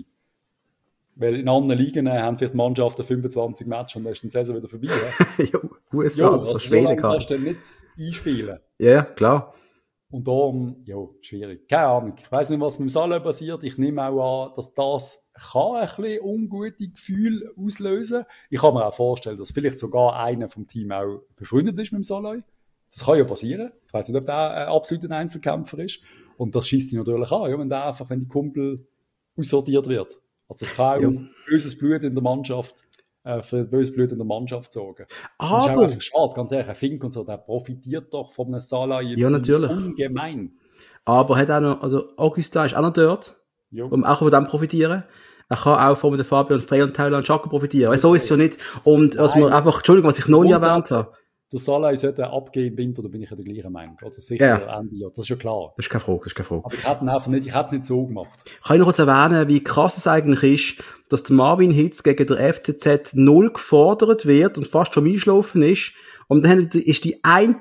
Weil in anderen Ligen haben vielleicht Mannschaften 25 Matches und dann ist die Saison wieder vorbei. Ja, USA, das ist Schweden. So kannst du dann nicht einspielen. Ja, klar. Und darum, schwierig. Keine Ahnung. Ich weiss nicht, was mit dem Salah passiert. Ich nehme auch an, dass das ein bisschen ungute Gefühle auslösen kann. Ich kann mir auch vorstellen, dass vielleicht sogar einer vom Team auch befreundet ist mit dem Salah. Das kann ja passieren. Ich weiss nicht, ob der ein absoluter Einzelkämpfer ist. Und das schießt ihn natürlich an, wenn die Kumpel aussortiert wird. Also es kann auch böses Blut in der Mannschaft für böses Blut in der Mannschaft sorgen. Aber das ist auch einfach schade, ganz ehrlich. Ein Fink und so, der profitiert doch von einem Salah natürlich. Ungemein. Aber hat auch noch, also Augusta ist auch noch dort, um auch von dem profitieren. Er kann auch von den Fabian Frey und Thailand Schaka profitieren. Weil so ist es ja nicht. Und was man einfach, Entschuldigung, was ich noch nie erwähnt habe. Der Salah sollte abgehen im Winter, da bin ich ja der gleichen Meinung. Oder sicher Ende Jahr, das ist ja klar. Das ist keine Frage. Aber ich hätte es nicht so gemacht. Kann ich noch kurz erwähnen, wie krass es eigentlich ist, dass der Marvin Hitz gegen der FCZ 0 gefordert wird und fast schon eingeschlafen ist. Und dann ist die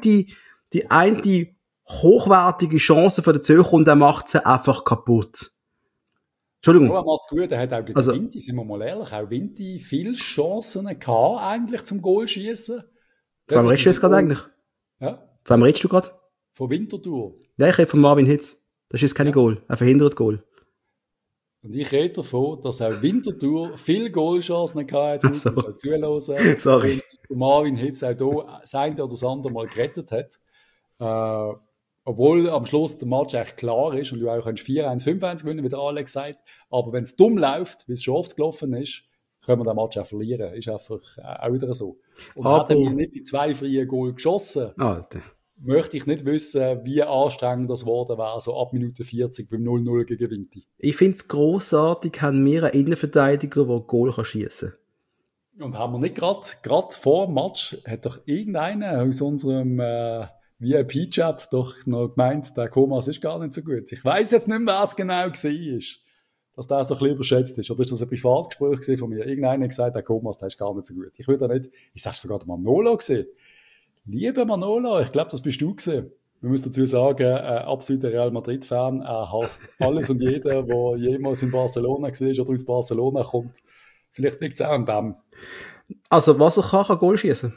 eine hochwertige Chance von der Zürcher und er macht sie einfach kaputt. Entschuldigung. Ja, er macht's gut, er hat auch gegen Vinti, sind wir mal ehrlich, auch Vinti viele Chancen gehabt, eigentlich zum Goalschießen. Von wem redest du jetzt gerade eigentlich? Ja? Von wem redest du gerade? Von Winterthur. Ja, ich rede von Marvin Hitz. Das ist keine Goal. Er verhindert Goal. Und ich rede davon, dass auch Winterthur viele Goalchancen gehabt hat, zuhören. Sorry. Und Marvin Hitz auch hier das eine oder das andere mal gerettet hat. Obwohl am Schluss der Match echt klar ist und du auch 4-1, 5-1 gewinnen, wie der Alex sagt. Aber wenn es dumm läuft, wie es schon oft gelaufen ist, können wir den Match auch verlieren. Ist einfach auch wieder so. Und hätten wir nicht die 2 freien Goal geschossen, möchte ich nicht wissen, wie anstrengend das geworden wäre, so ab Minute 40 beim 0-0 gegen Vinti. Ich finde es grossartig, haben wir einen Innenverteidiger, der Goal schiessen kann. Und haben wir nicht gerade vor dem Match, hat doch irgendeiner aus unserem VIP-Chat doch noch gemeint, der Komas ist gar nicht so gut. Ich weiss jetzt nicht mehr, was genau war. Dass der so ein bisschen überschätzt ist. Oder ist das ein Privatgespräch von mir? Irgendeiner hat gesagt, der Komas, der ist gar nicht so gut. Ich würde nicht, ich sage sogar der Manolo gesehen. Lieber Manolo, ich glaube, das bist du gesehen. Wir müssen dazu sagen, absoluter Real Madrid-Fan. Er hasst alles und jeder, der jemals in Barcelona war oder aus Barcelona kommt. Vielleicht liegt es auch an dem. Also, was er kann Goal schießen.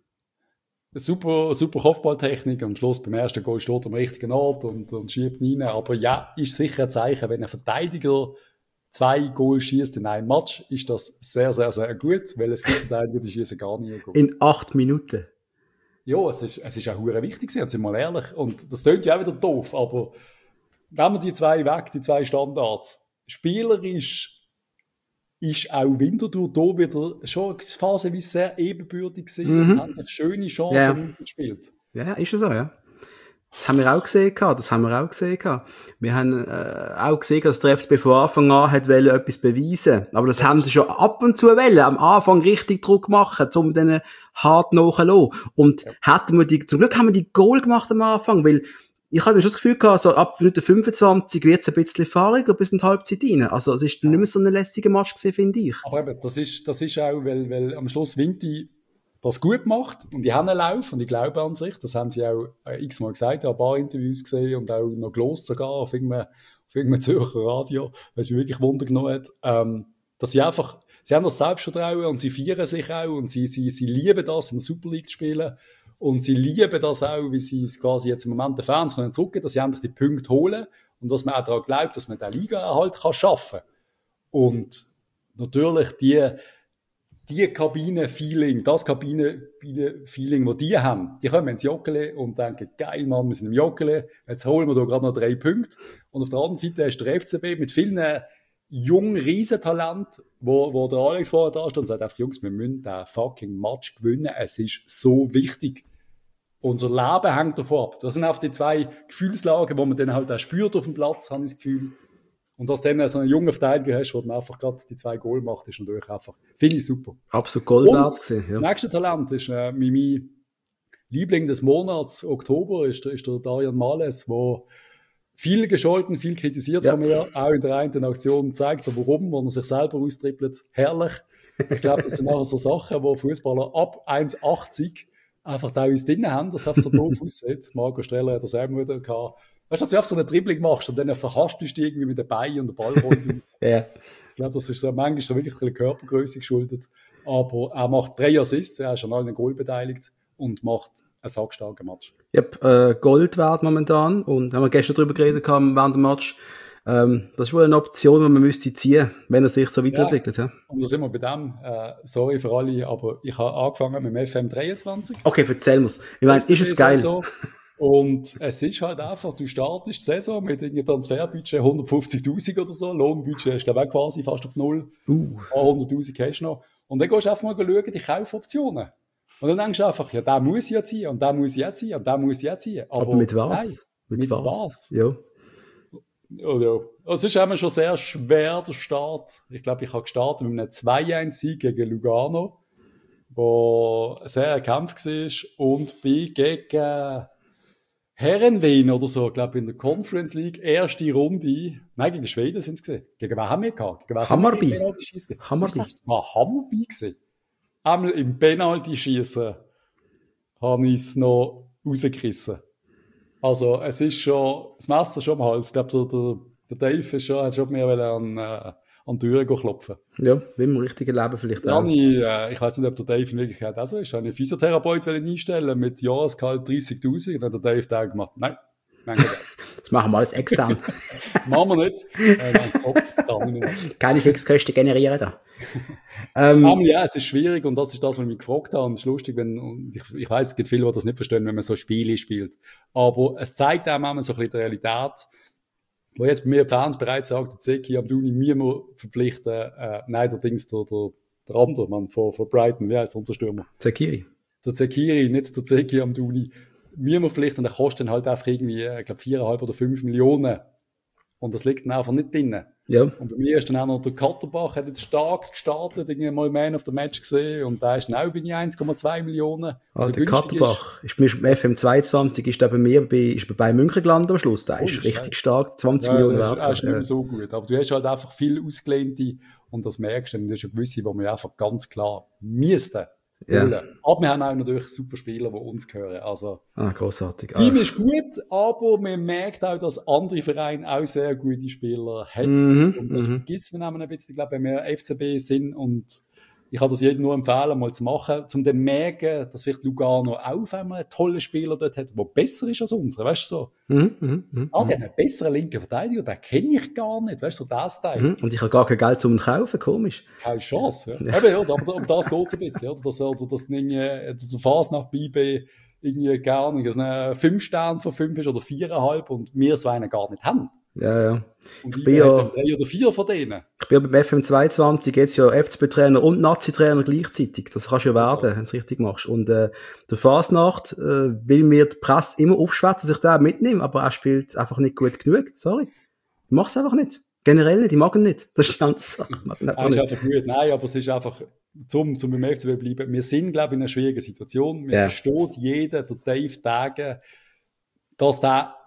Super Kopfballtechnik. Am Schluss beim ersten Goal steht er am richtigen Ort und schiebt rein. Aber ja, ist sicher ein Zeichen, wenn ein Verteidiger 2 Goal schießt in einem Match, ist das sehr, sehr, sehr gut, weil es gibt Verteidiger, die schießen gar nie ein Goal. In 8 Minuten. Ja, es ist auch verdammt wichtig, sind wir mal ehrlich. Und das klingt ja auch wieder doof, aber nehmen wir die 2 weg, die 2 Standards. Spielerisch ist auch Winterthur da wieder schon phasenweise sehr ebenbürtig gewesen und haben sich schöne Chancen rausgespielt. Ja, ist es so, ja. Das haben wir auch gesehen. Wir haben auch gesehen, dass der FCB von Anfang an hat etwas beweisen. Aber das haben sie schon ab und zu wollen. Am Anfang richtig Druck machen, um denen hart nachzulassen. Und zum Glück haben wir die Goal gemacht am Anfang, weil ich hatte schon das Gefühl gehabt, so ab Minute 25 wird es ein bisschen fahriger bis in die Halbzeit rein. Also, es ist nicht mehr so ein lässiger Match gewesen, finde ich. Aber eben, das ist auch, weil am Schluss Vinti das gut macht und die haben einen Lauf und ich glaube an sich, das haben sie auch x-mal gesagt, ein paar Interviews gesehen und auch noch gelost sogar auf irgendeinem Zürcher Radio, weil es mich wirklich Wunder genommen hat, dass sie einfach, sie haben das Selbstvertrauen und sie feiern sich auch und sie lieben das, in der Super League zu spielen und sie lieben das auch, wie sie es quasi jetzt im Moment den Fans können zurückgeben, dass sie endlich die Punkte holen und dass man auch daran glaubt, dass man den Liga-Erhalt schaffen kann. Und natürlich die Kabine-Feeling, das Kabine-Feeling, das die haben, die kommen ins Joggeli und denken, geil, Mann, wir sind im Joggeli, jetzt holen wir da gerade noch 3 Punkte. Und auf der anderen Seite ist der FCB mit vielen jungen Riesentalenten, wo der Alex vorher da steht und sagt einfach, Jungs, wir müssen den fucking Match gewinnen, es ist so wichtig. Unser Leben hängt davon ab. Das sind auch die 2 Gefühlslagen, wo man dann halt auch spürt auf dem Platz, habe ich das Gefühl. Und dass du dann so einen jungen Verteidiger hast, der dann einfach gerade die 2 Goal macht, ist natürlich einfach, finde ich super. Absolut Gold wert gewesen, ja. Das nächste Talent ist mein Liebling des Monats, Oktober, ist der Darian Males, der viel gescholten, viel kritisiert von mir, auch in der einen Aktion zeigt er warum, wenn er sich selber austrippelt. Herrlich. Ich glaube, das sind einfach so Sachen, wo Fußballer ab 1,80 einfach da uns drin haben, dass es einfach so doof aussieht. Marco Streller hat das auch wieder gehabt. Weißt du, dass du einfach so einen Dribbling machst und dann verhasst du dich irgendwie mit den Beinen und der Ball rollt. Ja. Ich glaube, das ist so, manchmal so wirklich eine Körpergröße geschuldet. Aber er macht 3 Assists, er ist an allen Goal beteiligt und macht einen sackstarken Match. Gold wert momentan. Und haben wir gestern darüber geredet während dem Match. Das ist wohl eine Option, die man müsste ziehen, wenn er sich so weiterentwickelt. Ja. Und da sind wir bei dem, sorry für alle, aber ich habe angefangen mit dem FM23. Okay, erzähl mir's. Ich meine, ist es geil? So. Und es ist halt einfach, du startest die Saison mit einem Transferbudget 150'000 oder so, Lohnbudget ist glaube ich quasi fast auf 0. 100'000 hast du noch. Und dann gehst du einfach mal schauen, die Kaufoptionen. Und dann denkst du einfach, ja, der muss ja ziehen, und der muss ja ziehen, und der muss ja ziehen. Aber mit was? Nein, mit was? Ja. Ja. Es ist immer schon sehr schwer, der Start. Ich glaube, ich habe gestartet mit einem 2-1-Sieg gegen Lugano, wo sehr ein Kampf war, und bin gegen Herrenwien oder so, glaube ich, in der Conference League, erste Runde, nein, gegen Schweden sind es gesehen. Gegen wen haben wir gehabt? Hammarby. Hammarby gesehen. Einmal im Penalty-Schießen habe ich es noch rausgerissen. Also, es ist schon, das Messer schon am Hals. Ich glaube, der Dave ist schon, hat schon mehr an die Türen klopfen. Ja, wie im richtigen Leben vielleicht auch. Ich weiss nicht, ob der Dave in Wirklichkeit auch so ist. Ich habe einen Physiotherapeut einstellen mit Jahresgehalt 30'000. Und dann hat der Dave da gemacht, nein, das machen wir alles extern. Machen wir nicht. Keine Fixkosten generieren da. Ja, es ist schwierig und das ist das, was ich mich gefragt habe. Und es ist lustig, ich weiss, es gibt viele, die das nicht verstehen, wenn man so Spiele spielt. Aber es zeigt auch manchmal so ein bisschen die Realität, wo jetzt bei mir die Fans bereits sagt, der Zeki Amdouni müssen wir verpflichten, nein, der andere Mann von Brighton, wie heißt unser Stürmer? Zekiri. Der Zekiri, nicht der Zeki Amdouni. Müssen wir verpflichten, der kostet dann halt einfach irgendwie, ich glaube, 4,5 oder 5 Millionen. Und das liegt dann einfach nicht drin. Ja. Und bei mir ist dann auch noch der Katterbach, hat jetzt stark gestartet, irgendwie mal Man of the Match gesehen, und da ist dann auch bei 1,2 Millionen. Also der Katterbach ist bei mir FM22, ist der bei mir ist bei Bayern München gelandet am Schluss. Der ist richtig stark, 20 Millionen wert. Das ist nicht mehr so gut. Aber du hast halt einfach viel ausgelehnte, und das merkst du, und du hast schon gewisse, wo wir einfach ganz klar müssten. Ja. Aber wir haben auch natürlich super Spieler, die uns gehören. Also, grossartig. Team ist gut, aber man merkt auch, dass andere Vereine auch sehr gute Spieler haben. Und das vergisst man ein bisschen, ich glaube, wenn wir FCB sind, und ich kann das jedem nur empfehlen, mal zu machen, um dann merken, dass vielleicht Lugano auch auf einmal einen tollen Spieler dort hat, der besser ist als unsere, weißt du so? Die haben einen besseren linken Verteidiger, den kenne ich gar nicht, weißt du, so das Teil. Und ich habe gar kein Geld zum kaufen, komisch. Keine Chance, ja. Eben, ja, aber um das geht es ein bisschen, oder? Dass der Fasnacht bei IB irgendwie gar nicht, dass 5 Sterne von 5 ist oder 4,5 und wir so einen gar nicht haben. Ja. Und ich bin ja 3 oder 4 von denen. Ich bin ja beim FM22 jetzt ja FCB-Trainer und Nazi-Trainer gleichzeitig. Das kannst du ja werden, wenn du es richtig machst. Und der Fasnacht will mir die Presse immer aufschwätzen, dass ich den mitnehme, aber er spielt einfach nicht gut genug. Sorry. Ich mach's einfach nicht. Generell nicht, ich mag ihn nicht. Das ist die andere Sache. Er ist einfach gut. Nein, aber es ist einfach, zum beim FCB bleiben, wir sind, glaube ich, in einer schwierigen Situation. Wir versteht jeder, der Dave Tage, dass der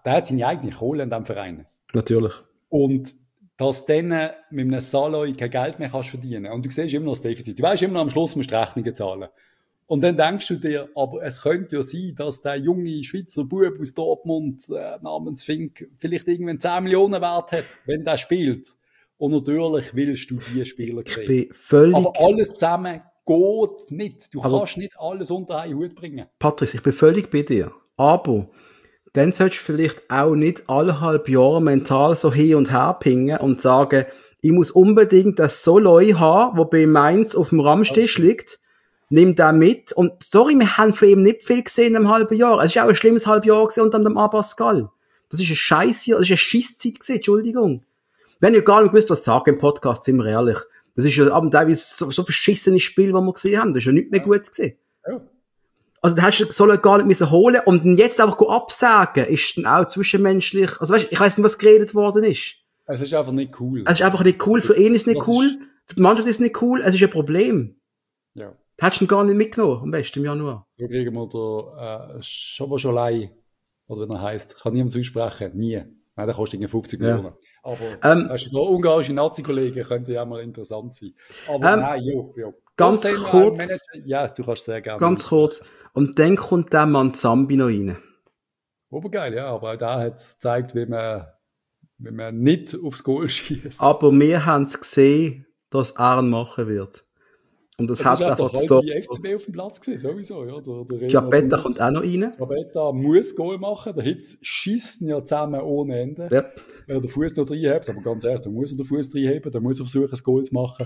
hat seine eigene Kohle in diesem Verein. Natürlich. Und dass du dann mit einem Saloi kein Geld mehr kannst verdienen. Und du siehst immer noch das Defizit. Du weißt immer noch, am Schluss musst du Rechnungen zahlen. Und dann denkst du dir, aber es könnte ja sein, dass der junge Schweizer Bub aus Dortmund namens Fink vielleicht irgendwann 10 Millionen Wert hat, wenn der spielt. Und natürlich willst du diese Spieler sehen. Ich bin völlig... Aber alles zusammen geht nicht. Du kannst nicht alles unter einen Hut bringen. Patrice, ich bin völlig bei dir. Aber dann solltest du vielleicht auch nicht alle halbe Jahre mental so hin und her pingen und sagen, ich muss unbedingt das Soloi haben, der bei Mainz auf dem Ramstisch liegt. Nimm den mit. Und sorry, wir haben von ihm nicht viel gesehen im halben Jahr. Es ist auch ein schlimmes halbes Jahr gewesen unter dem Abascal. Das ist ein Scheißjahr, das ist eine Scheisszeit gewesen, Entschuldigung. Wir haben ja gar nicht gewusst, was sagen im Podcast, sind wir ehrlich. Das ist ja teilweise so verschissenes Spiel, das wir gesehen haben. Das ist ja nicht mehr gut gewesen. Ja. Also, da hast du Soloi gar nicht müssen holen und ihn jetzt einfach absagen, ist dann auch zwischenmenschlich, also weißt, ich weiss nicht, was geredet worden ist. Es ist einfach nicht cool. Es ist einfach nicht cool, für ihn ist es nicht cool, für die Mannschaft ist es nicht cool, es ist ein Problem. Ja. Da hättest du ihn gar nicht mitgenommen, am besten im Januar. So kriegen wir den Schoboscholei, oder wie er heisst, kann niemand aussprechen, nie. Nein, der kostet 50 Millionen. Aber weißt du, so ungarische Nazi-Kollegen könnte ja mal interessant sein. Aber nein, jo. Ganz kurz. Ja, du kannst sehr gerne. Ganz kurz. Und dann kommt der Mann Zambi noch rein. Obergeil, ja, aber auch der hat gezeigt, wie man nicht aufs Goal schießt. Aber wir haben es gesehen, dass er ihn machen wird. Und das hat einfach die FCB auf dem Platz gesehen, sowieso, ja. Giabetta kommt auch noch rein. Giabetta muss Goal machen, der Hitz schießt ihn ja zusammen ohne Ende. Yep. Wenn er den Fuß noch reinhebt, aber ganz ehrlich, da muss er den Fuß reinheben, da muss er versuchen, ein Goal zu machen.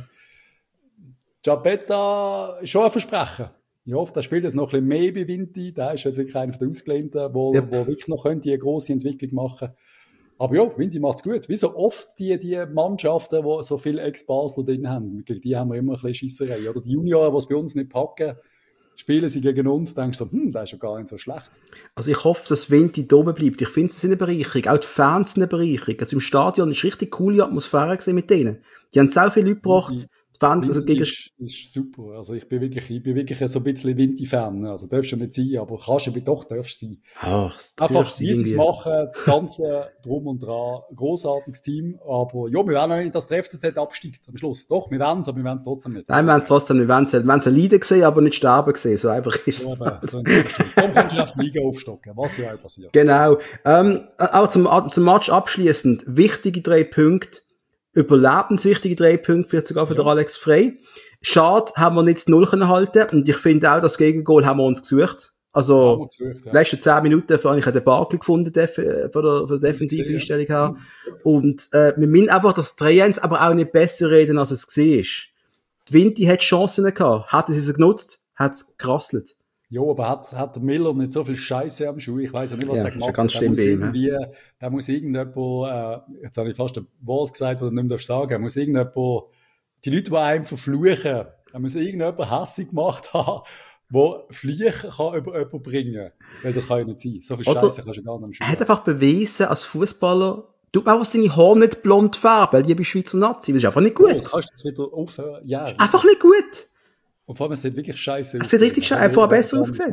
Giabetta ist schon ein Versprechen. Ich hoffe, der spielt jetzt noch ein bisschen mehr bei Vinti. Der ist jetzt wirklich einer der Ausgelehnten, der wirklich noch eine grosse Entwicklung machen könnte. Aber ja, Vinti macht's gut. Wie so oft die Mannschaften, die so viele Ex-Basler drin haben, gegen die haben wir immer ein bisschen Scheisserei. Oder die Junioren, die es bei uns nicht packen, spielen sie gegen uns, denkst du so, der ist ja gar nicht so schlecht. Also ich hoffe, dass Vinti da oben bleibt. Ich finde es eine Bereicherung. Auch die Fans sind eine Bereicherung. Also im Stadion ist richtig coole Atmosphäre gewesen mit denen. Die haben so viele Leute gebracht. Also ist super. Also ich bin wirklich so ein bisschen Vinti-Fan. Also darfst du nicht sein, aber darfst du sein. Ach, einfach wie sie es machen, das ganze Drum und Dran, grossartiges Team. Aber ja, wir werden auch nicht, dass der FCZ absteigt am Schluss. Doch, wir werden es, aber wir werden es trotzdem nicht. Nein, wir werden es trotzdem nicht. Wir werden es leiden gesehen, aber nicht sterben gesehen. So einfach ist es. Ja, so dann kannst du auf die Liga aufstocken, was ja auch passiert. Genau. Auch zum Match abschließend. Wichtige 3 Punkte. Überlebenswichtige 3 Punkte, vielleicht sogar für den Alex Frey. Schade, haben wir nicht das 0 können halten. Und ich finde auch, das Gegengol haben wir uns gesucht. Also, die letzten 10 Minuten habe ich einen Debakel gefunden, von der defensiven Einstellung her. Und, wir müssen einfach das 3-1 aber auch nicht besser reden, als es war. Die Vinti hat Chancen gehabt. Hätte sie genutzt, hat es gerasselt. Ja, aber hat der Miller nicht so viel Scheiße am Schuh? Ich weiss ja nicht, was der gemacht hat. Ganz schlimm bei ihm. Da muss irgendjemand, jetzt habe ich fast ein Wort gesagt, das du nicht mehr sagen darfst, muss irgendjemand, die Leute, die einem verfluchen, da muss irgendjemand hässig gemacht haben, der Fliegen kann über jemanden bringen. Weil das kann ja nicht sein. So viel Scheiße kannst du gar nicht am Schuh. Er hat einfach bewiesen, als Fußballer, tut man einfach seine Haare nicht blond färben, liebe Schweizer Nazi. Das ist einfach nicht gut. Ja, kannst du jetzt wieder aufhören? Ja. Einfach nicht gut. Und vor allem, es sieht wirklich scheiße aus. Es sieht richtig scheiße, einfach besser ausgesehen.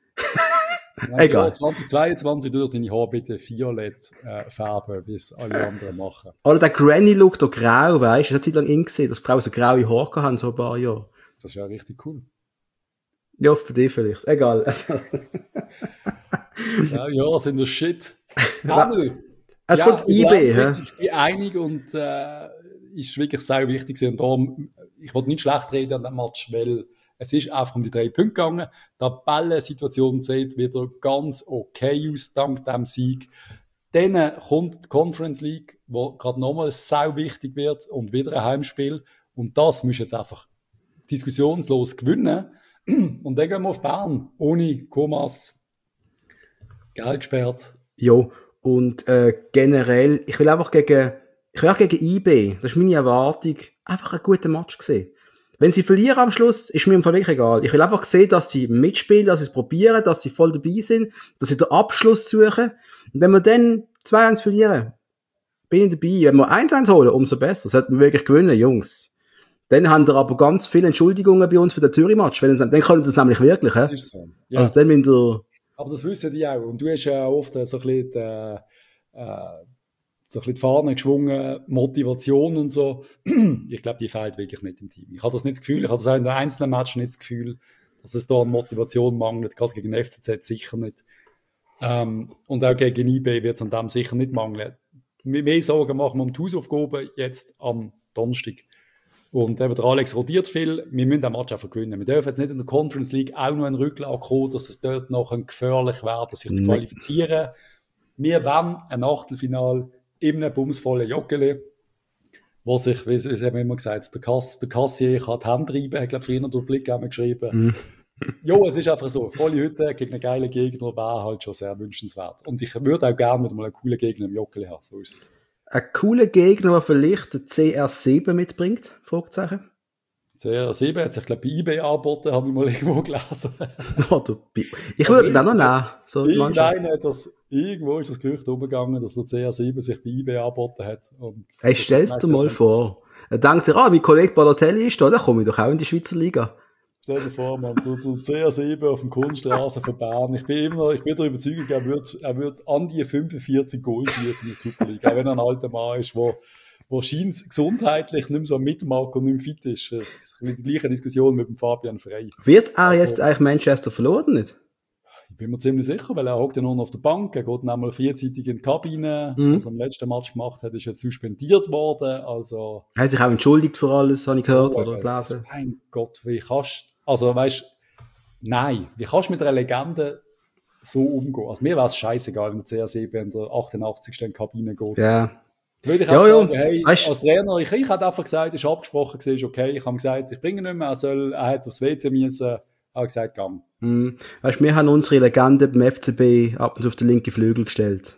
Egal. 2022 durch deine Haare bitte violett färben, wie es alle anderen machen. Oder der Granny-Look, der grau, weisst du, das hat Zeit lang in gesehen, dass Frauen so graue Haare haben, so ein paar Jahre. Das ist ja richtig cool. Ja, für dich vielleicht. Egal. ja, sind das Shit. Es kommt IB, hä? Ich bin einig und ist wirklich sehr wichtig und darum, ich wollte nicht schlecht reden an dem Match, weil es ist einfach um die 3 Punkte gegangen. Die Tabellensituation sieht wieder ganz okay aus, dank dem Sieg. Dann kommt die Conference League, wo gerade nochmal sehr wichtig wird und wieder ein Heimspiel. Und das musst du jetzt einfach diskussionslos gewinnen. Und dann gehen wir auf Bern, ohne Komas, Geld gesperrt. Ja, und generell, ich will auch gegen IB, das ist meine Erwartung, einfach einen guten Match gesehen. Wenn sie verlieren am Schluss, ist mir im Fall wirklich egal. Ich will einfach sehen, dass sie mitspielen, dass sie es probieren, dass sie voll dabei sind, dass sie den Abschluss suchen. Und wenn wir dann 2-1 verlieren, bin ich dabei. Wenn wir 1-1 holen, umso besser. Sollten wir wirklich gewinnen, Jungs. Dann haben wir aber ganz viele Entschuldigungen bei uns für den Zürich-Match. Dann können wir das nämlich wirklich, das ist so. Ja. Also dann, wenn der... Aber das wissen die auch. Und du hast ja oft so ein bisschen so ein bisschen die Fahne geschwungen, Motivation und so. Ich glaube, die fehlt wirklich nicht im Team. Ich habe das nicht das Gefühl, ich habe das auch in den einzelnen Matchen nicht das Gefühl, dass es da an Motivation mangelt, gerade gegen den FCZ sicher nicht. Und auch gegen IB wird es an dem sicher nicht mangeln. Mehr Sorgen machen wir um die Hausaufgaben jetzt am Donnerstag. Und eben der Alex rotiert viel, wir müssen den Match einfach gewinnen. Wir dürfen jetzt nicht in der Conference League auch noch einen Rücklauf kommen, dass es dort noch gefährlich wird, sich zu qualifizieren. Wir wollen ein Achtelfinale in einem bumsvollen Joggeli, wo sich, wie haben wir immer gesagt, der Kassier kann die Hände reiben, hat, glaube ich, vorhin durch den Blick geschrieben. Ja, es ist einfach so. Volle Hütte gegen einen geilen Gegner wäre halt schon sehr wünschenswert. Und ich würde auch gerne mal einen coolen Gegner im Joggeli haben. So ist es. Ein cooler Gegner, der vielleicht den CR7 mitbringt? Fragezeichen. CR7 hat sich, glaube ich, bei eBay angeboten, habe ich mal irgendwo gelesen. Ich würde ihn auch noch nehmen. So irgendwo ist das Gerücht umgegangen, dass der CR7 sich bei eBay angeboten hat. Und hey, stell's dir mal vor. Er denkt sich, mein Kollege Balotelli ist da, dann komme ich doch auch in die Schweizer Liga. Stell dir vor, man, der CR7 auf dem Kunststraße von Bern. Ich bin der Überzeugung, er wird an die 45 Goal schießen in der Superliga. Auch wenn er ein alter Mann ist, wo scheint gesundheitlich nicht mehr so mitmacht und nicht mehr fit ist. Das ist die gleiche Diskussion mit dem Fabian Frey. Wird er jetzt eigentlich Manchester verloren, nicht? Ich bin mir ziemlich sicher, weil er hockt ja nur noch auf der Bank. Er geht einmal vierzeitig in die Kabine. Was er am letzten Match gemacht hat, ist jetzt suspendiert worden. Also. Er hat sich auch entschuldigt für alles, habe ich gehört oder gelesen. Mein Gott, wie kannst nein, wie kannst du mit einer Legende so umgehen? Also mir wäre es scheißegal, wenn der CR7 in der 88. in die Kabine geht. Ja. Würde ich auch sagen, hey, als Trainer, ich hätte einfach gesagt, ist abgesprochen, ist okay. Ich habe gesagt, ich bringe ihn nicht mehr, er hat aufs WC müssen. Habe gesagt, gang. Weißt du, wir haben unsere Legende beim FCB ab und zu auf den linken Flügel gestellt.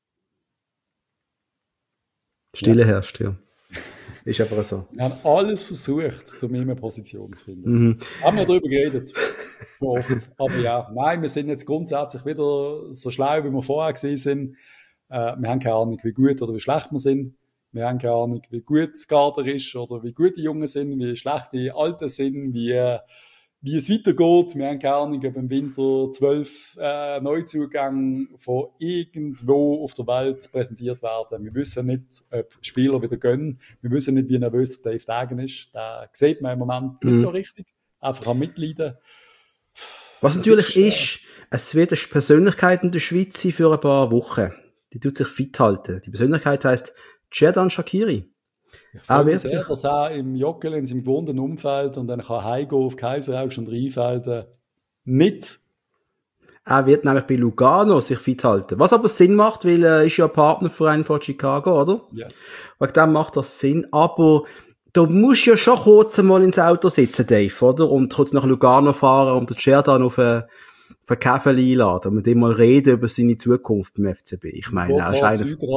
Stille herrscht, ja. Ist einfach so. Wir haben alles versucht, zu mir eine Position zu finden. Haben wir darüber geredet. Oft. Aber ja, nein, wir sind jetzt grundsätzlich wieder so schlau, wie wir vorher gewesen sind. Wir haben keine Ahnung, wie gut oder wie schlecht wir sind. Wir haben keine Ahnung, wie gut das Kader ist oder wie gut die Jungen sind, wie schlecht die Alten sind, wie es weitergeht. Wir haben keine Ahnung, ob im Winter 12 Neuzugänge von irgendwo auf der Welt präsentiert werden. Wir wissen nicht, ob Spieler wieder gehen. Wir wissen nicht, wie nervös Dave Dagen ist. Da sieht man im Moment nicht so richtig. Einfach am Mitleiden. Was natürlich ist, es wird eine Persönlichkeit in der Schweiz sein für ein paar Wochen. Die tut sich fit halten. Die Persönlichkeit heisst Xherdan Shaqiri. Ich freue mich sehr, dass er im Joggeli in seinem gewohnten Umfeld und dann kann heimgehen auf Kaiseraugst und Rheinfelden nicht. Er wird nämlich bei Lugano sich fit halten. Was aber Sinn macht, weil er ist ja Partnerverein von Chicago, oder? Yes. Wegen dem macht das Sinn. Aber du musst ja schon kurz einmal ins Auto sitzen, Dave, oder? Und kurz nach Lugano fahren und den Xherdan auf einen Kaffee einladen und mit ihm mal reden über seine Zukunft beim FCB. Ich meine, er ist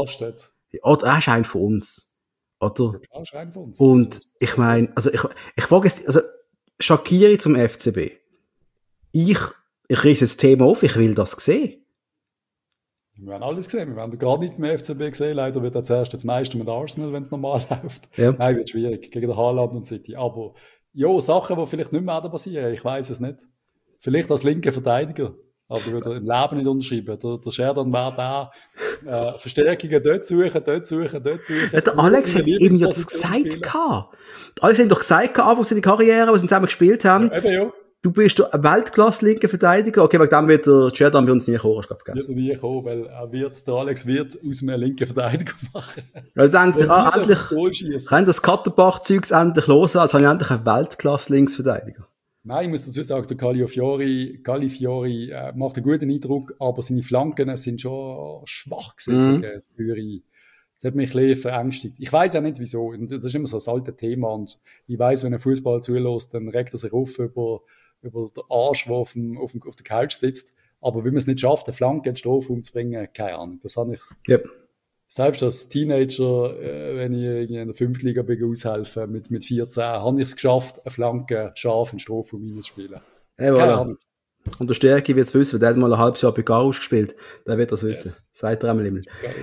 einer von uns. Oder? Und ich meine, also ich frage jetzt, also Shaqiri zum FCB. Ich riss das Thema auf, ich will das sehen. Wir haben alles gesehen, wir haben gar nicht mehr FCB gesehen. Leider wird er zuerst jetzt Meister mit Arsenal, wenn es normal läuft. Ja. Nein, wird schwierig, gegen den Haaland und City. Aber ja, Sachen, die vielleicht nicht mehr passieren, ich weiß es nicht. Vielleicht als linker Verteidiger, aber würde im Leben nicht unterschreiben. Der Xherdan wäre da, Verstärkungen dort suchen. Der Alex hat ihm ja das gesagt. Alex hat doch gesagt, anfangs in der Karriere, als sie zusammen gespielt haben. Ja, eben, ja. Du bist ein Weltklasse-linker Verteidiger. Okay, wegen dem wird der Xherdan bei uns nie kommen, Wird er nie kommen, weil der Alex wird aus einem linken Verteidiger machen. Weil er denkt sich, endlich, kann das Katterbach-Zeugs endlich los, als habe ich endlich einen Weltklasse-Linksverteidiger. Nein, ich muss dazu sagen, der Califiori macht einen guten Eindruck, aber seine Flanken sind schon schwach gewesen gegen Zürich. Das hat mich ein bisschen verängstigt. Ich weiss auch nicht, wieso. Das ist immer so ein altes Thema. Und ich weiss, wenn ein Fußballer zulässt, dann regt er sich auf über den Arsch, der auf der Couch sitzt. Aber wenn man es nicht schafft, eine Flanke in den Strafraum zu bringen, keine Ahnung. Das habe ich... Yep. Selbst als Teenager, wenn ich in der 5. Liga aushelfe, mit 14, habe ich es geschafft, eine Flanke scharf in den Strafraum hineinzuspielen. Keine Ahnung. Und der Stärke wird es wissen, der hat mal ein halbes Jahr bei Garus gespielt. Der wird das wissen. Seid ihr einmal immer.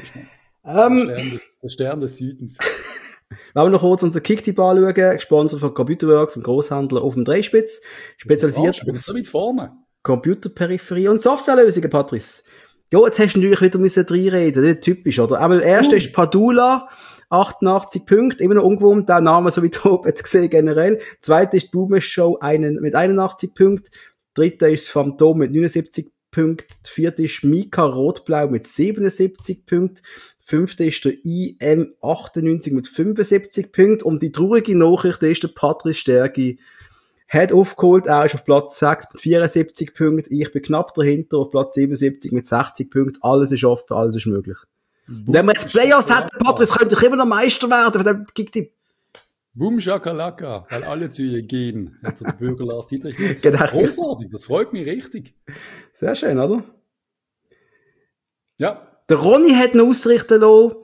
Der Stern des Südens. Wenn wir noch kurz unser Kicktipp anschauen, gesponsert von Computerworks, einem Großhändler auf dem Dreispitz, spezialisiert auf so weit vorne. Computerperipherie und Softwarelösungen, Patrice. Ja, jetzt hast du natürlich wieder müssen reinreden, das ist typisch, oder? Aber der erste ist Padula, 88 Punkte, immer noch ungewohnt, der Name, so wie du jetzt gesehen, generell. Zweite ist Boomer Show, mit 81 Punkten. Dritte ist Phantom mit 79 Punkten. Vierte ist Mika Rotblau mit 77 Punkten. Fünfte ist der IM98 mit 75 Punkten. Und die traurige Nachricht ist, der Patrice Stergi hat aufgeholt, er ist auf Platz 6 mit 74 Punkten. Ich bin knapp dahinter auf Platz 77 mit 60 Punkten. Alles ist offen, alles ist möglich. Und wenn wir jetzt Playoffs hätten, Patrice, könnte ich immer noch Meister werden, von dem Boom Shakalaka, weil alle zu ihr gehen, hat der Bürger Lars Dietrich gesagt. Genau. Großartig, das freut mich richtig. Sehr schön, oder? Ja. Der Ronny hat noch ausrichten lassen,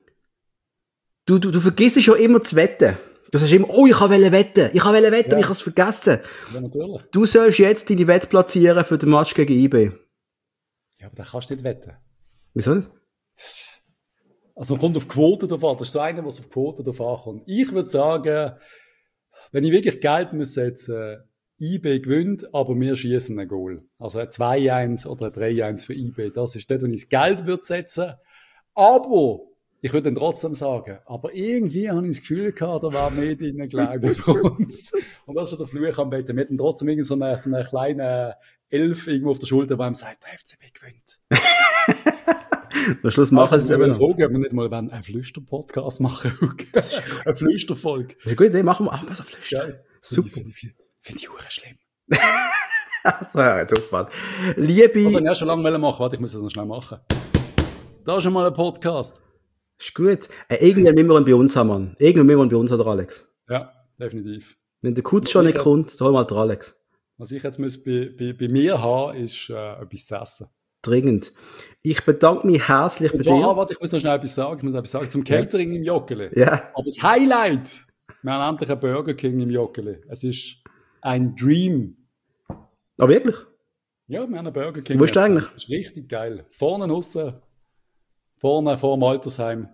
du vergisst schon immer zu wetten. Du sagst immer, oh, ich wollte wetten, ich habe es vergessen. Ja, natürlich. Du sollst jetzt deine Wette platzieren für den Match gegen IB. Ja, aber da kannst du nicht wetten. Wieso nicht? Also, kommt auf Quote drauf an. Das ist so einer, was auf Quote drauf ankommt. Ich würde sagen, wenn ich wirklich Geld setzen, IB gewinnt, aber wir schießen ein Goal. Also ein 2-1 oder ein 3-1 für IB. Das ist dort, wenn ich das Geld würde setzen. Aber ich würde dann trotzdem sagen, aber irgendwie habe ich das Gefühl gehabt, da war mehr drin gelegen für uns. Und das ist schon der Fluch am Betten. Wir hätten trotzdem irgend so einen kleinen Elf irgendwo auf der Schulter, der ihm sagt, der FCB gewinnt. Am Schluss machen sie es eben noch. Ob wir nicht mal einen Flüster-Podcast machen. Eine Flüsterfolge. Das ist eine gute Idee, machen wir so Flüster. Geil. Super. Finde ich auch schlimm. So, ja, jetzt aufgefallen. Liebe... Also, ich habe schon lange machen. Warte, ich muss das noch schnell machen. Da ist schon mal ein Podcast. Ist gut. Irgendwann müssen wir ihn bei uns haben, Mann. Irgendwann müssen wir ihn bei uns haben, der Alex. Ja, definitiv. Wenn der Kutz schon nicht kommt, dann holen wir halt den Alex. Was ich jetzt bei mir haben, ist etwas zu essen. Dringend. Ich bedanke mich herzlich bei dir. Warte, ich muss noch schnell etwas sagen. Zum Catering im Joggeli. Ja. Aber das Highlight, wir haben endlich einen Burger King im Joggeli. Es ist ein Dream. Ah, wirklich? Ja, wir haben einen Burger King. Wo ist der eigentlich? Das ist richtig geil. Vorne aussen. Vorne vor dem Altersheim.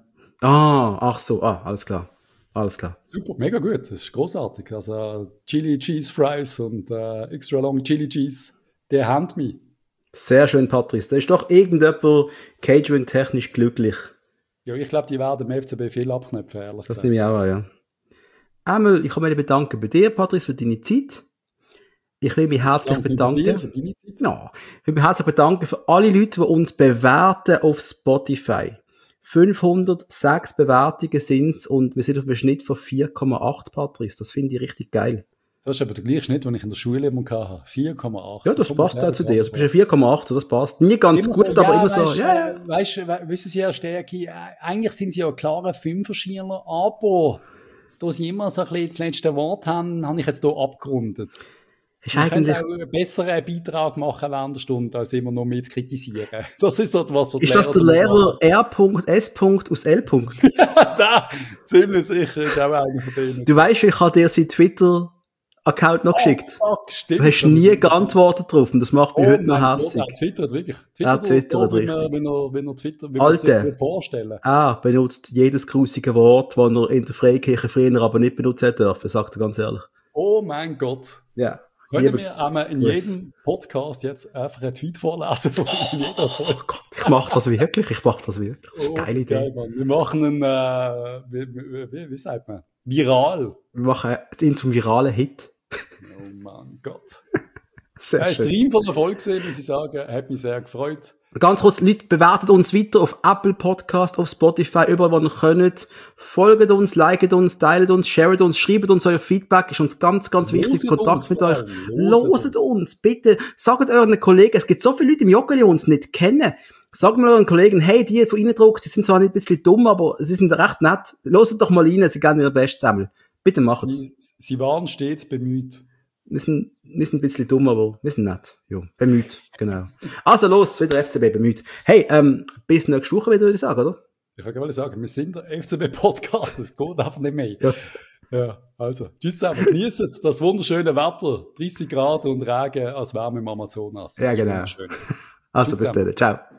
Alles klar. Alles klar. Super, mega gut. Das ist großartig. Also Chili Cheese Fries und extra long Chili Cheese. Der hand mich. Sehr schön, Patrice. Da ist doch irgendjemand catering-technisch glücklich. Ja, ich glaube, die werden dem FCB viel abknöpfen, ehrlich Das gesagt. nehme ich auch an, ja. Einmal, ich kann mich bedanken bei dir, Patrice, für deine Zeit. Ich will mich herzlich bedanken. Dir für deine Zeit. Ja, ich will mich herzlich bedanken für alle Leute, die uns bewerten auf Spotify. 506 Bewertungen sind's und wir sind auf einem Schnitt von 4,8, Patrice. Das finde ich richtig geil. Das ist aber der gleiche Schnitt, den ich in der Schule immer hatte. 4,8. Ja, das passt auch zu dir. Du bist ja 4,8, das passt. Nie ganz immer gut, so, aber immer so. Weißt du, wissen Sie ja, Stärke, eigentlich sind Sie ja klare Fünferschieler, aber da Sie immer so ein bisschen das letzte Wort haben, habe ich jetzt hier abgerundet. Ist Ich könnte eigentlich... auch einen besseren Beitrag machen während der Stunde, als immer nur mit zu kritisieren. Das ist so was, was Ist das der Lehrer R.S. aus L. Ja, da, ziemlich sicher, ist auch einer von denen. Du weißt, ich habe dir seinen Twitter-Account noch geschickt. Fuck, stimmt. Du hast nie geantwortet drauf und das macht mich heute noch hässlich. Er twittert wirklich. Twittert so, richtig. Wenn er twittert, wie man sich das vorstellen. Benutzt jedes grusige Wort, das er in der Freikirche früher aber nicht benutzen dürfen, sagt er ganz ehrlich. Oh mein Gott. Ja. Können wir einmal in jedem Podcast jetzt einfach einen Tweet vorlesen von jeder Folge? Oh Gott, ich mache das wirklich. Oh, Geile Idee. Geil, Mann. Wir machen einen, wie sagt man? Viral. Wir machen ihn zum viralen Hit. Oh mein Gott. Sehr schön. Stream von Erfolg gesehen, muss ich sagen. Hat mich sehr gefreut. Ganz kurz, Leute, bewertet uns weiter auf Apple Podcast, auf Spotify, überall, wo ihr könnt. Folgt uns, liket uns, teilt uns, sharet uns, schreibt uns euer Feedback, ist uns ganz, ganz wichtig, Kontakt mit euch. Loset uns, bitte. Sagt euren Kollegen, es gibt so viele Leute im Joggeli, die uns nicht kennen. Sagt mal euren Kollegen, hey, die von Ihnen druckt, die sind zwar nicht ein bisschen dumm, aber sie sind recht nett. Loset doch mal rein, sie geben ihr Bestes zusammen. Bitte macht's. Sie waren stets bemüht. Wir sind ein bisschen dumm, aber wir sind nett. Ja, bemüht, genau. Also los, wieder FCB bemüht. Hey, bis nächste Woche wieder, würde ich sagen, oder? Ich kann gerne sagen, wir sind der FCB-Podcast, das geht einfach nicht mehr. Ja, also, tschüss zusammen, genießt das wunderschöne Wetter, 30 Grad und Regen als Wärme im Amazonas. Ja, genau. Also, bis dann, ciao.